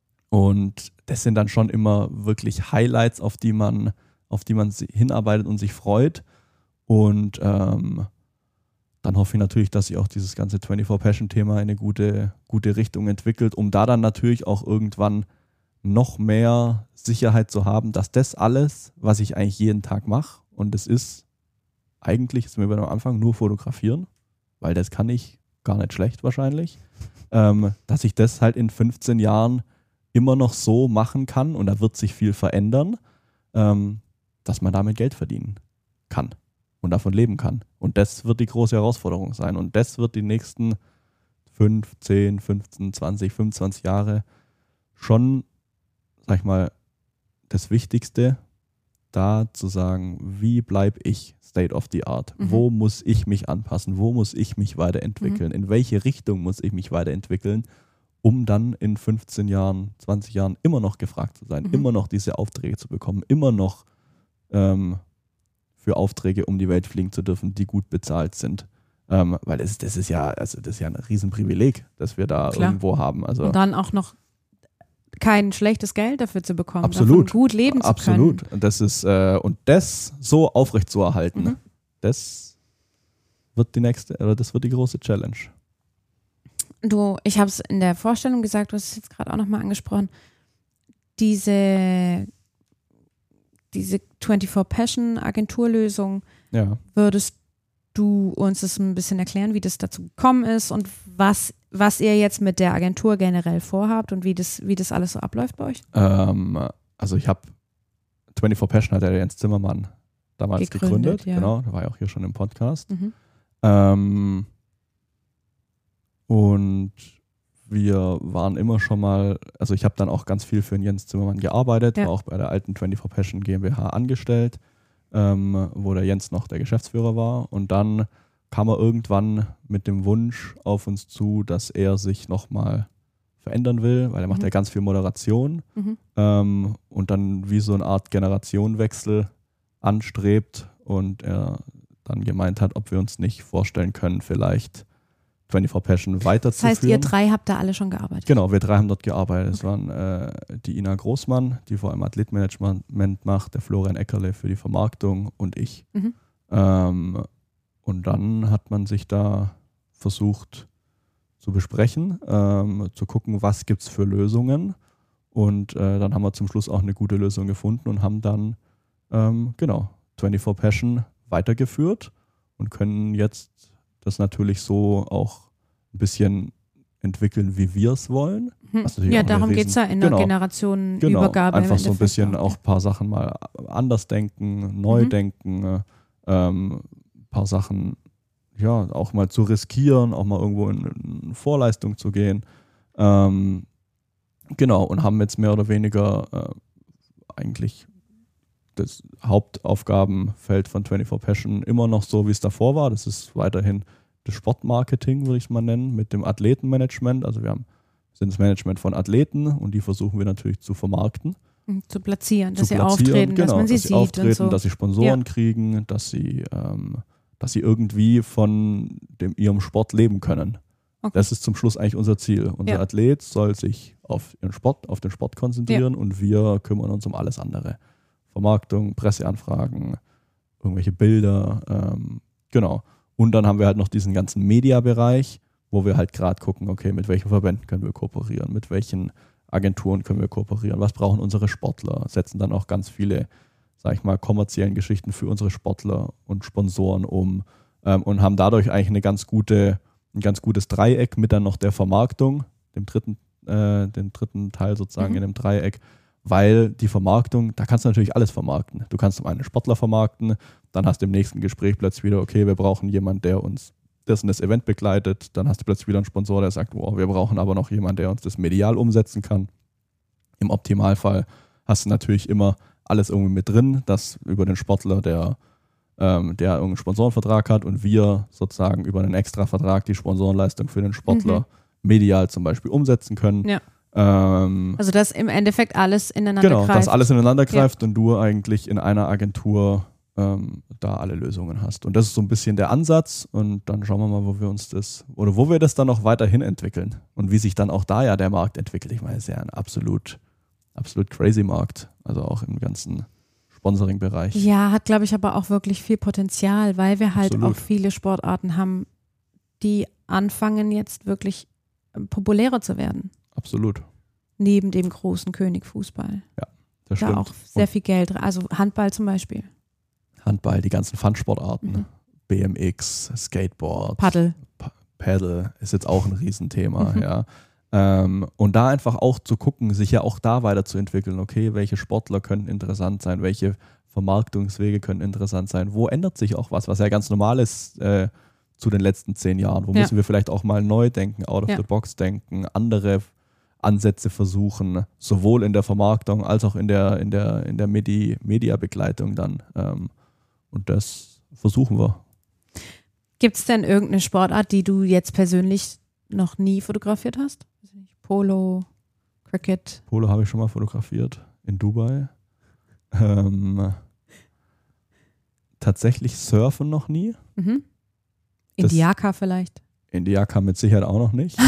und das sind dann schon immer wirklich Highlights, auf die man, auf die man hinarbeitet und sich freut. Und ähm, dann hoffe ich natürlich, dass sich auch dieses ganze vierundzwanzig Passion-Thema in eine gute, gute Richtung entwickelt, um da dann natürlich auch irgendwann noch mehr Sicherheit zu haben, dass das alles, was ich eigentlich jeden Tag mache, und das ist eigentlich, ist mir am Anfang nur fotografieren, weil das kann ich gar nicht schlecht wahrscheinlich, ähm, dass ich das halt in fünfzehn Jahren immer noch so machen kann, und da wird sich viel verändern, ähm, dass man damit Geld verdienen kann und davon leben kann. Und das wird die große Herausforderung sein. Und das wird die nächsten fünf, zehn, fünfzehn, zwanzig, fünfundzwanzig Jahre schon, sag ich mal, das Wichtigste, da zu sagen, wie bleibe ich State of the Art? Mhm. Wo muss ich mich anpassen? Wo muss ich mich weiterentwickeln? Mhm. In welche Richtung muss ich mich weiterentwickeln, um dann in fünfzehn Jahren, zwanzig Jahren immer noch gefragt zu sein, mhm. immer noch diese Aufträge zu bekommen, immer noch ähm, für Aufträge um die Welt fliegen zu dürfen, die gut bezahlt sind. Ähm, weil das, das ist ja, also das ist ja ein Riesenprivileg, das wir da Klar. irgendwo haben. Also
und dann auch noch kein schlechtes Geld dafür zu bekommen,
absolut,
davon gut leben zu
absolut.
können.
Und das ist, äh, und das so aufrechtzuerhalten, mhm. das wird die nächste, oder das wird die große Challenge.
Du, ich habe es in der Vorstellung gesagt, du hast es jetzt gerade auch nochmal angesprochen, diese diese vierundzwanzig Passion Agenturlösung, ja. würdest du uns das ein bisschen erklären, wie das dazu gekommen ist und was, was ihr jetzt mit der Agentur generell vorhabt und wie das, wie das alles so abläuft bei euch?
Ähm, also ich habe vierundzwanzig Passion hat der Jens Zimmermann damals gegründet, gegründet ja. genau, der war ja auch hier schon im Podcast. Mhm. Ähm, und wir waren immer schon mal, also ich habe dann auch ganz viel für den Jens Zimmermann gearbeitet, ja. war auch bei der alten vierundzwanzig Passion GmbH angestellt, ähm, wo der Jens noch der Geschäftsführer war. Und dann kam er irgendwann mit dem Wunsch auf uns zu, dass er sich nochmal verändern will, weil er macht mhm. ja ganz viel Moderation mhm. ähm, und dann wie so eine Art Generationenwechsel anstrebt und er dann gemeint hat, ob wir uns nicht vorstellen können, vielleicht vierundzwanzig Passion weiterzuführen.
Das heißt, ihr drei habt da alle schon gearbeitet?
Genau, wir drei haben dort gearbeitet. Es okay. waren äh, die Ina Großmann, die vor allem Athletmanagement macht, der Florian Eckerle für die Vermarktung und ich. Mhm. Ähm, und dann hat man sich da versucht zu besprechen, ähm, zu gucken, was gibt es für Lösungen. Und äh, dann haben wir zum Schluss auch eine gute Lösung gefunden und haben dann, ähm, genau, vierundzwanzig Passion weitergeführt und können jetzt das natürlich so auch ein bisschen entwickeln, wie wir es wollen.
Hm. Ja, darum geht es ja in der genau, Generationenübergabe.
Genau, einfach so ein bisschen auch ein paar Sachen mal anders denken, neu mhm. denken, ähm, ein paar Sachen ja auch mal zu riskieren, auch mal irgendwo in, in Vorleistung zu gehen. Ähm, genau, und haben jetzt mehr oder weniger äh, eigentlich das Hauptaufgabenfeld von vierundzwanzig Passion immer noch so, wie es davor war. Das ist weiterhin das Sportmarketing, würde ich es mal nennen, mit dem Athletenmanagement. Also wir haben sind das Management von Athleten und die versuchen wir natürlich zu vermarkten.
Zu platzieren, dass
zu
sie
platzieren,
auftreten,
genau,
dass man sie
dass sie
sieht
auftreten,
und so.
dass sie Sponsoren
Ja.
kriegen, dass sie, ähm, dass sie irgendwie von dem, ihrem Sport leben können.
Okay.
Das ist zum Schluss eigentlich unser Ziel. Unser
Ja.
Athlet soll sich auf ihren Sport, auf den Sport konzentrieren und wir kümmern uns um alles andere. Vermarktung, Presseanfragen, irgendwelche Bilder, ähm, genau. Und dann haben wir halt noch diesen ganzen Media-Bereich, wo wir halt gerade gucken, okay, mit welchen Verbänden können wir kooperieren, mit welchen Agenturen können wir kooperieren, was brauchen unsere Sportler, setzen dann auch ganz viele, sag ich mal, kommerziellen Geschichten für unsere Sportler und Sponsoren um ähm, und haben dadurch eigentlich eine ganz gute, ein ganz gutes Dreieck mit dann noch der Vermarktung, dem dritten, äh, dem dritten Teil sozusagen
Mhm.
in dem Dreieck, weil die Vermarktung, da kannst du natürlich alles vermarkten. Du kannst zum einen Sportler vermarkten, dann hast du im nächsten Gespräch plötzlich wieder, okay, wir brauchen jemanden, der uns das und das Event begleitet, dann hast du plötzlich wieder einen Sponsor, der sagt, wow, wir brauchen aber noch jemanden, der uns das medial umsetzen kann. Im Optimalfall hast du natürlich immer alles irgendwie mit drin, dass über den Sportler, der, ähm, der irgendeinen Sponsorenvertrag hat und wir sozusagen über einen Extravertrag die Sponsorenleistung für den Sportler
Mhm.
medial zum Beispiel umsetzen können.
Ja.
Ähm,
Also dass im Endeffekt alles ineinander
genau,
greift.
dass alles ineinander greift und du eigentlich in einer Agentur ähm, da alle Lösungen hast. Und das ist so ein bisschen der Ansatz und dann schauen wir mal, wo wir uns das, oder wo wir das dann noch weiterhin entwickeln und wie sich dann auch da ja der Markt entwickelt. Ich meine, es ist ja ein absolut, absolut crazy Markt, also auch im ganzen Sponsoring-Bereich.
Ja, hat, glaube ich, aber auch wirklich viel Potenzial, weil wir halt
Absolut.
auch viele Sportarten haben, die anfangen jetzt wirklich ähm, populärer zu werden.
Absolut,
Neben dem großen König Fußball.
das
Da
stimmt.
auch sehr viel Geld, also Handball zum Beispiel.
Handball, die ganzen Fun-Sportarten,
Mhm.
B M X, Skateboard,
Paddel.
Pa- Paddle ist jetzt auch ein Riesenthema,
Mhm.
ja. Ähm, und da einfach auch zu gucken, sich ja auch da weiterzuentwickeln, okay, welche Sportler können interessant sein, welche Vermarktungswege können interessant sein, wo ändert sich auch was, was ja ganz normal ist äh, zu den letzten zehn Jahren, wo
Ja.
müssen wir vielleicht auch mal neu denken, out of
Ja.
the box denken, andere Ansätze versuchen, sowohl in der Vermarktung als auch in der, in der, in der Medi- Mediabegleitung dann. Ähm, und das versuchen wir.
Gibt es denn irgendeine Sportart, die du jetzt persönlich noch nie fotografiert hast? Weiß nicht, Polo, Cricket.
Polo habe ich schon mal fotografiert in Dubai. Ähm, tatsächlich Surfen noch nie.
Mhm.
Das-
Indiaka vielleicht.
Indiaka mit Sicherheit auch noch nicht.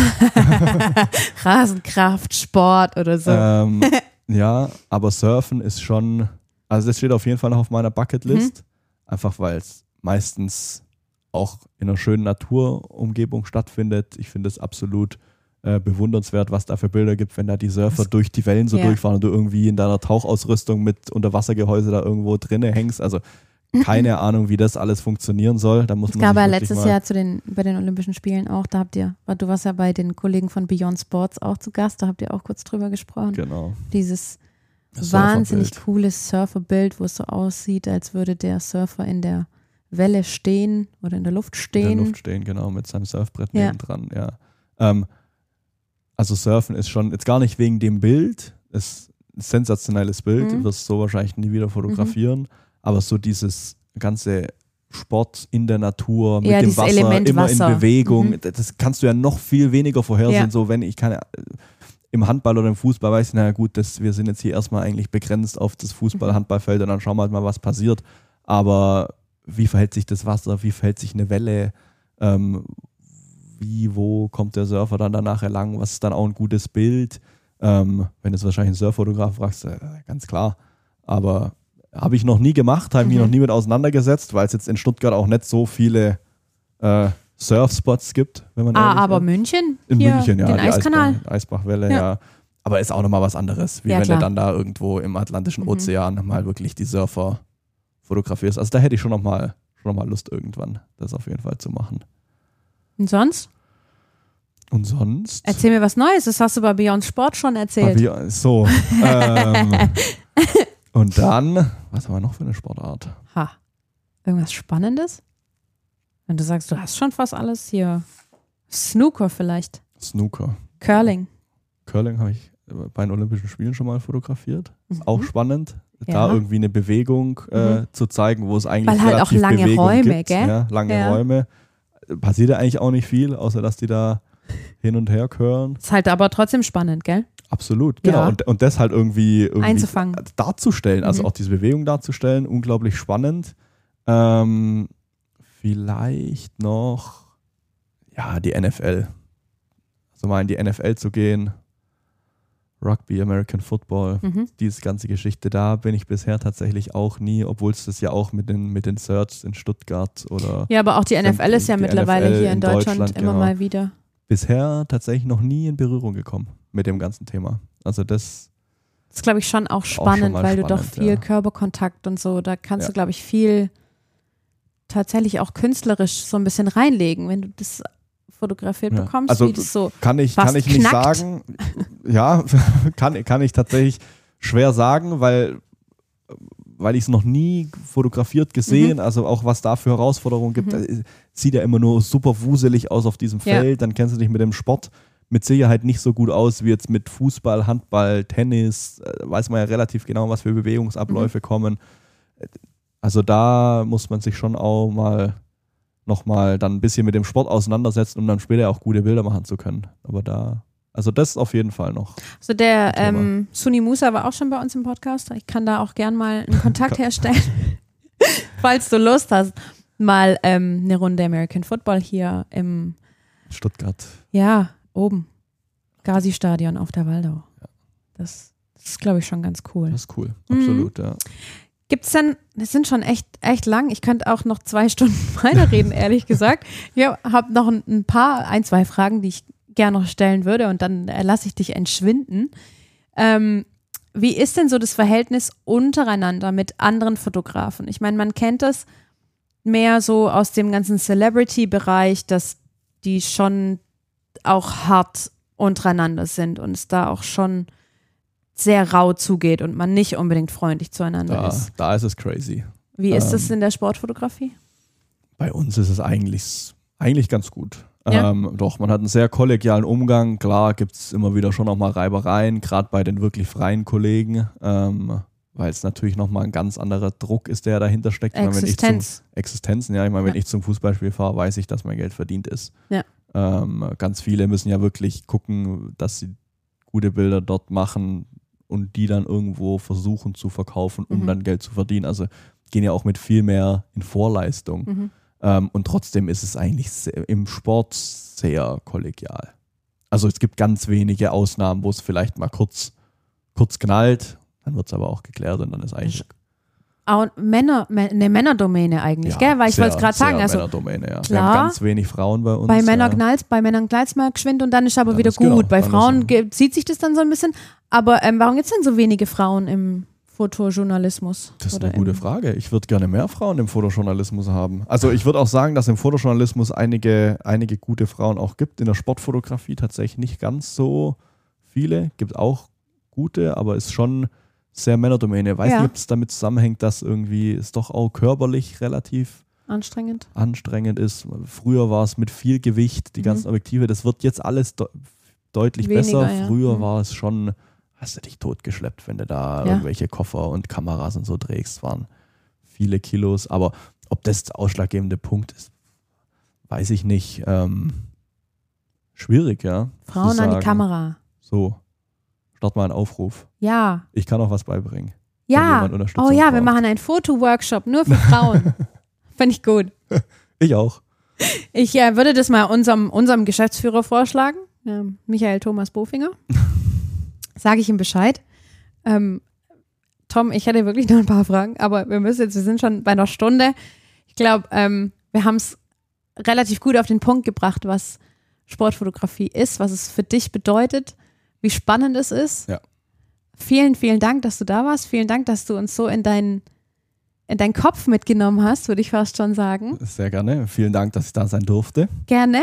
Rasenkraft, Sport oder so.
ähm, ja, aber Surfen ist schon, also das steht auf jeden Fall noch auf meiner Bucketlist. Einfach weil es meistens auch in einer schönen Naturumgebung stattfindet. Ich finde es absolut äh, bewundernswert, was da für Bilder gibt, wenn da die Surfer
Das-
durch die Wellen so
ja.
durchfahren und du irgendwie in deiner Tauchausrüstung mit Unterwassergehäuse da irgendwo drinne hängst. Also keine Ahnung, wie das alles funktionieren soll. Da muss
Es
man
gab
sich
ja
wirklich
letztes
mal,
Jahr zu den, bei den Olympischen Spielen auch, da habt ihr, du warst ja bei den Kollegen von Beyond Sports auch zu Gast, da habt ihr auch kurz drüber gesprochen.
genau,
Dieses
das
wahnsinnig
Surferbild.
cooles Surferbild, wo es so aussieht, als würde der Surfer in der Welle stehen oder in der Luft
in
stehen.
der Luft stehen, genau, mit seinem Surfbrett
Ja.
nebendran, ja. Ähm, also Surfen ist schon, jetzt gar nicht wegen dem Bild, ist ein sensationelles Bild,
Mhm.
wirst du so wahrscheinlich nie wieder fotografieren, aber so dieses ganze Sport in der Natur, mit
Ja,
dem
dieses
Wasser,
Element
immer
Wasser.
in Bewegung,
Mhm.
das das kannst du ja noch viel weniger vorhersehen,
Ja.
so wenn ich keine, im Handball oder im Fußball weiß ich, na gut, das, wir sind jetzt hier erstmal eigentlich begrenzt auf das Fußball-Handballfeld und dann schauen wir halt mal, was passiert, aber wie verhält sich das Wasser, wie verhält sich eine Welle, ähm, wie, wo kommt der Surfer dann danach lang, was ist dann auch ein gutes Bild, ähm, wenn du jetzt wahrscheinlich einen Surffotograf fragst, äh, ganz klar, aber habe ich noch nie gemacht, habe mich
Mhm.
noch nie mit auseinandergesetzt, weil es jetzt in Stuttgart auch nicht so viele äh, Surfspots gibt, wenn man
Ah,
ehrlich
aber
ist.
München?
In
Hier,
München, ja,
den
die
Eiskanal.
Eisbach, Eisbachwelle,
Ja.
ja. Aber ist auch nochmal was anderes, wie
Ja,
wenn
klar.
du dann da irgendwo im Atlantischen
Mhm.
Ozean mal wirklich die Surfer fotografierst. Also da hätte ich schon nochmal schon noch mal Lust irgendwann, das auf jeden Fall zu machen.
Und sonst?
Und sonst?
Erzähl mir was Neues, das hast du bei Beyond Sport schon erzählt.
Hab ich, so. ähm, und dann, was haben wir noch für eine Sportart?
Ha. Irgendwas Spannendes? Wenn du sagst, du hast schon fast alles hier. Snooker vielleicht.
Snooker.
Curling.
Curling habe ich bei den Olympischen Spielen schon mal fotografiert. Ist
Mhm.
auch spannend,
Ja.
da irgendwie eine Bewegung äh,
Mhm.
zu zeigen, wo es eigentlich
Weil halt auch
relativ
lange
Bewegung
Räume,
gibt.
gell?
Ja, lange
Ja.
Räume. Passiert ja eigentlich auch nicht viel, außer dass die da hin und her hören.
Ist halt aber trotzdem spannend, gell?
Absolut, genau.
Ja.
Und, und das halt irgendwie, irgendwie
Einzufangen.
darzustellen, also
Mhm.
auch diese Bewegung darzustellen, unglaublich spannend. Ähm, vielleicht noch, ja, die N F L. Also mal in die N F L zu gehen, Rugby, American Football,
Mhm.
diese ganze Geschichte, da bin ich bisher tatsächlich auch nie, obwohl es das ja auch mit den, mit den Search in Stuttgart oder
Ja, aber auch die N F L ist ja
die
mittlerweile
N F L
hier in,
in
Deutschland,
Deutschland,
immer
genau.
mal wieder.
bisher tatsächlich noch nie in Berührung gekommen mit dem ganzen Thema. Also das
Das ist, glaube ich, schon auch
Auch schon
spannend,
mal
weil du doch
spannend,
viel
ja.
Körperkontakt und so, da kannst
Ja.
du, glaube ich, viel tatsächlich auch künstlerisch so ein bisschen reinlegen, wenn du das fotografiert
Ja.
bekommst,
Also
wie das so
kann ich,
fast
kann ich nicht
knackt.
sagen. Ja, kann, kann ich tatsächlich schwer sagen, weil, weil ich es noch nie fotografiert gesehen,
Mhm.
also auch was da für Herausforderungen gibt,
Mhm.
da sieht ja immer nur super wuselig aus auf diesem
Ja.
Feld, dann kennst du dich mit dem Sport mit Sicherheit nicht so gut aus wie jetzt mit Fußball, Handball, Tennis, äh, weiß man ja relativ genau, was für Bewegungsabläufe
Mhm.
kommen. Also da muss man sich schon auch mal nochmal dann ein bisschen mit dem Sport auseinandersetzen, um dann später auch gute Bilder machen zu können. Aber da, also das auf jeden Fall noch.
So der
Thema.
ähm, Suni Musa war auch schon bei uns im Podcast. Ich kann da auch gern mal einen Kontakt herstellen, falls du Lust hast, mal ähm, eine Runde American Football hier im,
Stuttgart.
ja, oben, Gazi-Stadion auf der Waldau. Das, das ist, glaube ich, schon ganz cool.
Das ist cool.
Mhm.
Absolut, ja.
Gibt's denn, das sind schon echt, echt lang, ich könnte auch noch zwei Stunden weiterreden, ehrlich gesagt. Ich habe noch ein, ein paar, ein, zwei Fragen, die ich gerne noch stellen würde und dann äh, lasse ich dich entschwinden. Ähm, wie ist denn so das Verhältnis untereinander mit anderen Fotografen? Ich meine, man kennt das mehr so aus dem ganzen Celebrity-Bereich, dass die schon auch hart untereinander sind und es da auch schon sehr rau zugeht und man nicht unbedingt freundlich zueinander
Da,
ist.
da ist es crazy.
Wie ist das
Ähm,
in der Sportfotografie?
Bei uns ist es eigentlich, eigentlich ganz gut.
Ja.
Ähm, doch, man hat einen sehr kollegialen Umgang. Klar gibt es immer wieder schon auch mal Reibereien, gerade bei den wirklich freien Kollegen, ähm, weil es natürlich nochmal ein ganz anderer Druck ist, der dahinter steckt. Ich meine, wenn ich zum,
Existenz.
Existenzen, ja. Ich meine, wenn
Ja.
ich zum Fußballspiel fahre, weiß ich, dass mein Geld verdient ist.
Ja.
Ähm, ganz viele müssen ja wirklich gucken, dass sie gute Bilder dort machen und die dann irgendwo versuchen zu verkaufen, um
Mhm.
dann Geld zu verdienen. Also gehen ja auch mit viel mehr in Vorleistung.
Mhm.
Ähm, und trotzdem ist es eigentlich sehr, im Sport sehr kollegial. Also es gibt ganz wenige Ausnahmen, wo es vielleicht mal kurz, kurz knallt, dann wird es aber auch geklärt und dann ist eigentlich
Auch Männer, Mä- eine Männerdomäne eigentlich, gell? Weil ich
sehr-
wollte es gerade
sehr
sagen, also
Männerdomäne, ja. Wir
klar,
haben ganz wenig Frauen bei uns.
bei Männern
ja.
knallt bei Männern knallt's mal geschwind und dann ist aber
Dann
wieder
ist
gut.
genau,
bei
dann ist
Frauen
er-
ge- zieht sich das dann so ein bisschen. Aber ähm, warum gibt es denn so wenige Frauen im Fotojournalismus?
Das ist
Oder
eine gute
im-
Frage. Ich würde gerne mehr Frauen im Fotojournalismus haben. Also ich würde auch sagen, dass im Fotojournalismus einige, einige gute Frauen auch gibt. In der Sportfotografie tatsächlich nicht ganz so viele. Gibt auch gute, aber ist schon sehr Männerdomäne. Weiß
Ja.
nicht, ob es damit zusammenhängt, dass irgendwie es doch auch körperlich relativ
Anstrengend.
anstrengend ist. Früher war es mit viel Gewicht, die
Mhm.
ganzen Objektive. Das wird jetzt alles de deutlich
Weniger,
besser.
ja.
Früher
Mhm.
war es schon, hast du dich totgeschleppt, wenn du da
Ja.
irgendwelche Koffer und Kameras und so trägst, waren viele Kilos. Aber ob das der ausschlaggebende Punkt ist, weiß ich nicht. Ähm, schwierig, ja. zu
Frauen an die
sagen.
Kamera.
So, start mal einen Aufruf.
Ja.
Ich kann auch was beibringen.
Ja.
jemand Unterstützung
Oh ja, wir
braucht.
machen einen Fotoworkshop nur für Frauen. Finde ich gut.
Ich auch.
Ich äh, würde das mal unserem, unserem Geschäftsführer vorschlagen, äh, Michael Thomas Bofinger. Sage ich ihm Bescheid. Ähm, Tom, ich hätte wirklich noch ein paar Fragen, aber wir müssen jetzt, wir sind schon bei einer Stunde. Ich glaube, ähm, wir haben es relativ gut auf den Punkt gebracht, was Sportfotografie ist, was es für dich bedeutet, wie spannend es ist.
Ja.
Vielen, vielen Dank, dass du da warst. Vielen Dank, dass du uns so in deinen in deinen Kopf mitgenommen hast, würde ich fast schon sagen.
Sehr gerne. Vielen Dank, dass ich da sein durfte.
Gerne.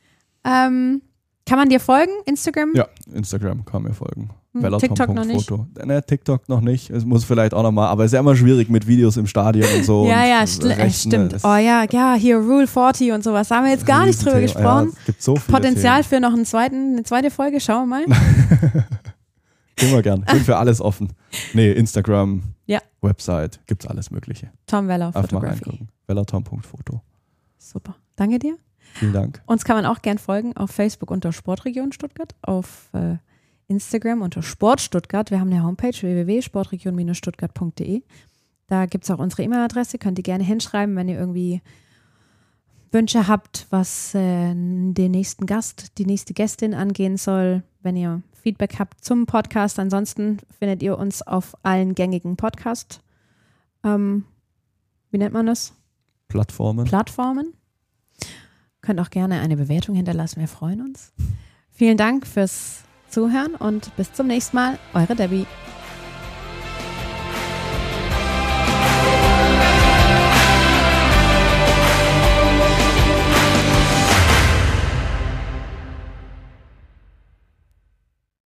Ähm, kann man dir folgen? Instagram?
Ja, Instagram kann mir folgen.
Hm,
Vellatom
TikTok
Punkt
noch nicht?
Foto. Ne, TikTok noch nicht. Es muss vielleicht auch noch mal, aber es ist ja immer schwierig mit Videos im Stadion und so.
Ja,
und
ja, stl- äh,
Rechten,
stimmt.
das
Oh ja, ja, hier Rule vierzig und sowas. Da haben wir jetzt gar nicht drüber
Riesenthema.
gesprochen.
Ja, es gibt so viele
Potenzial für noch einen zweiten, eine zweite Folge, schauen wir mal.
Themen. Immer gern. Bin für alles offen. Nee, Instagram,
Ja.
Website, gibt's alles Mögliche.
Tom Weller
Einfach mal
Photography.
reingucken. Vellatom Punkt Foto.
Super. Danke dir.
Vielen Dank.
Uns kann man auch gern folgen auf Facebook unter Sportregion Stuttgart, auf äh, Instagram unter Sport Stuttgart. Wir haben eine Homepage w w w punkt sportregion Bindestrich stuttgart punkt d e. Da gibt es auch unsere E-Mail-Adresse, könnt ihr gerne hinschreiben, wenn ihr irgendwie Wünsche habt, was äh, den nächsten Gast, die nächste Gästin angehen soll, wenn ihr Feedback habt zum Podcast. Ansonsten findet ihr uns auf allen gängigen Podcast, ähm, wie nennt man das?
Plattformen.
Plattformen. Könnt auch gerne eine Bewertung hinterlassen, wir freuen uns. Vielen Dank fürs Zuhören und bis zum nächsten Mal. Eure Debbie.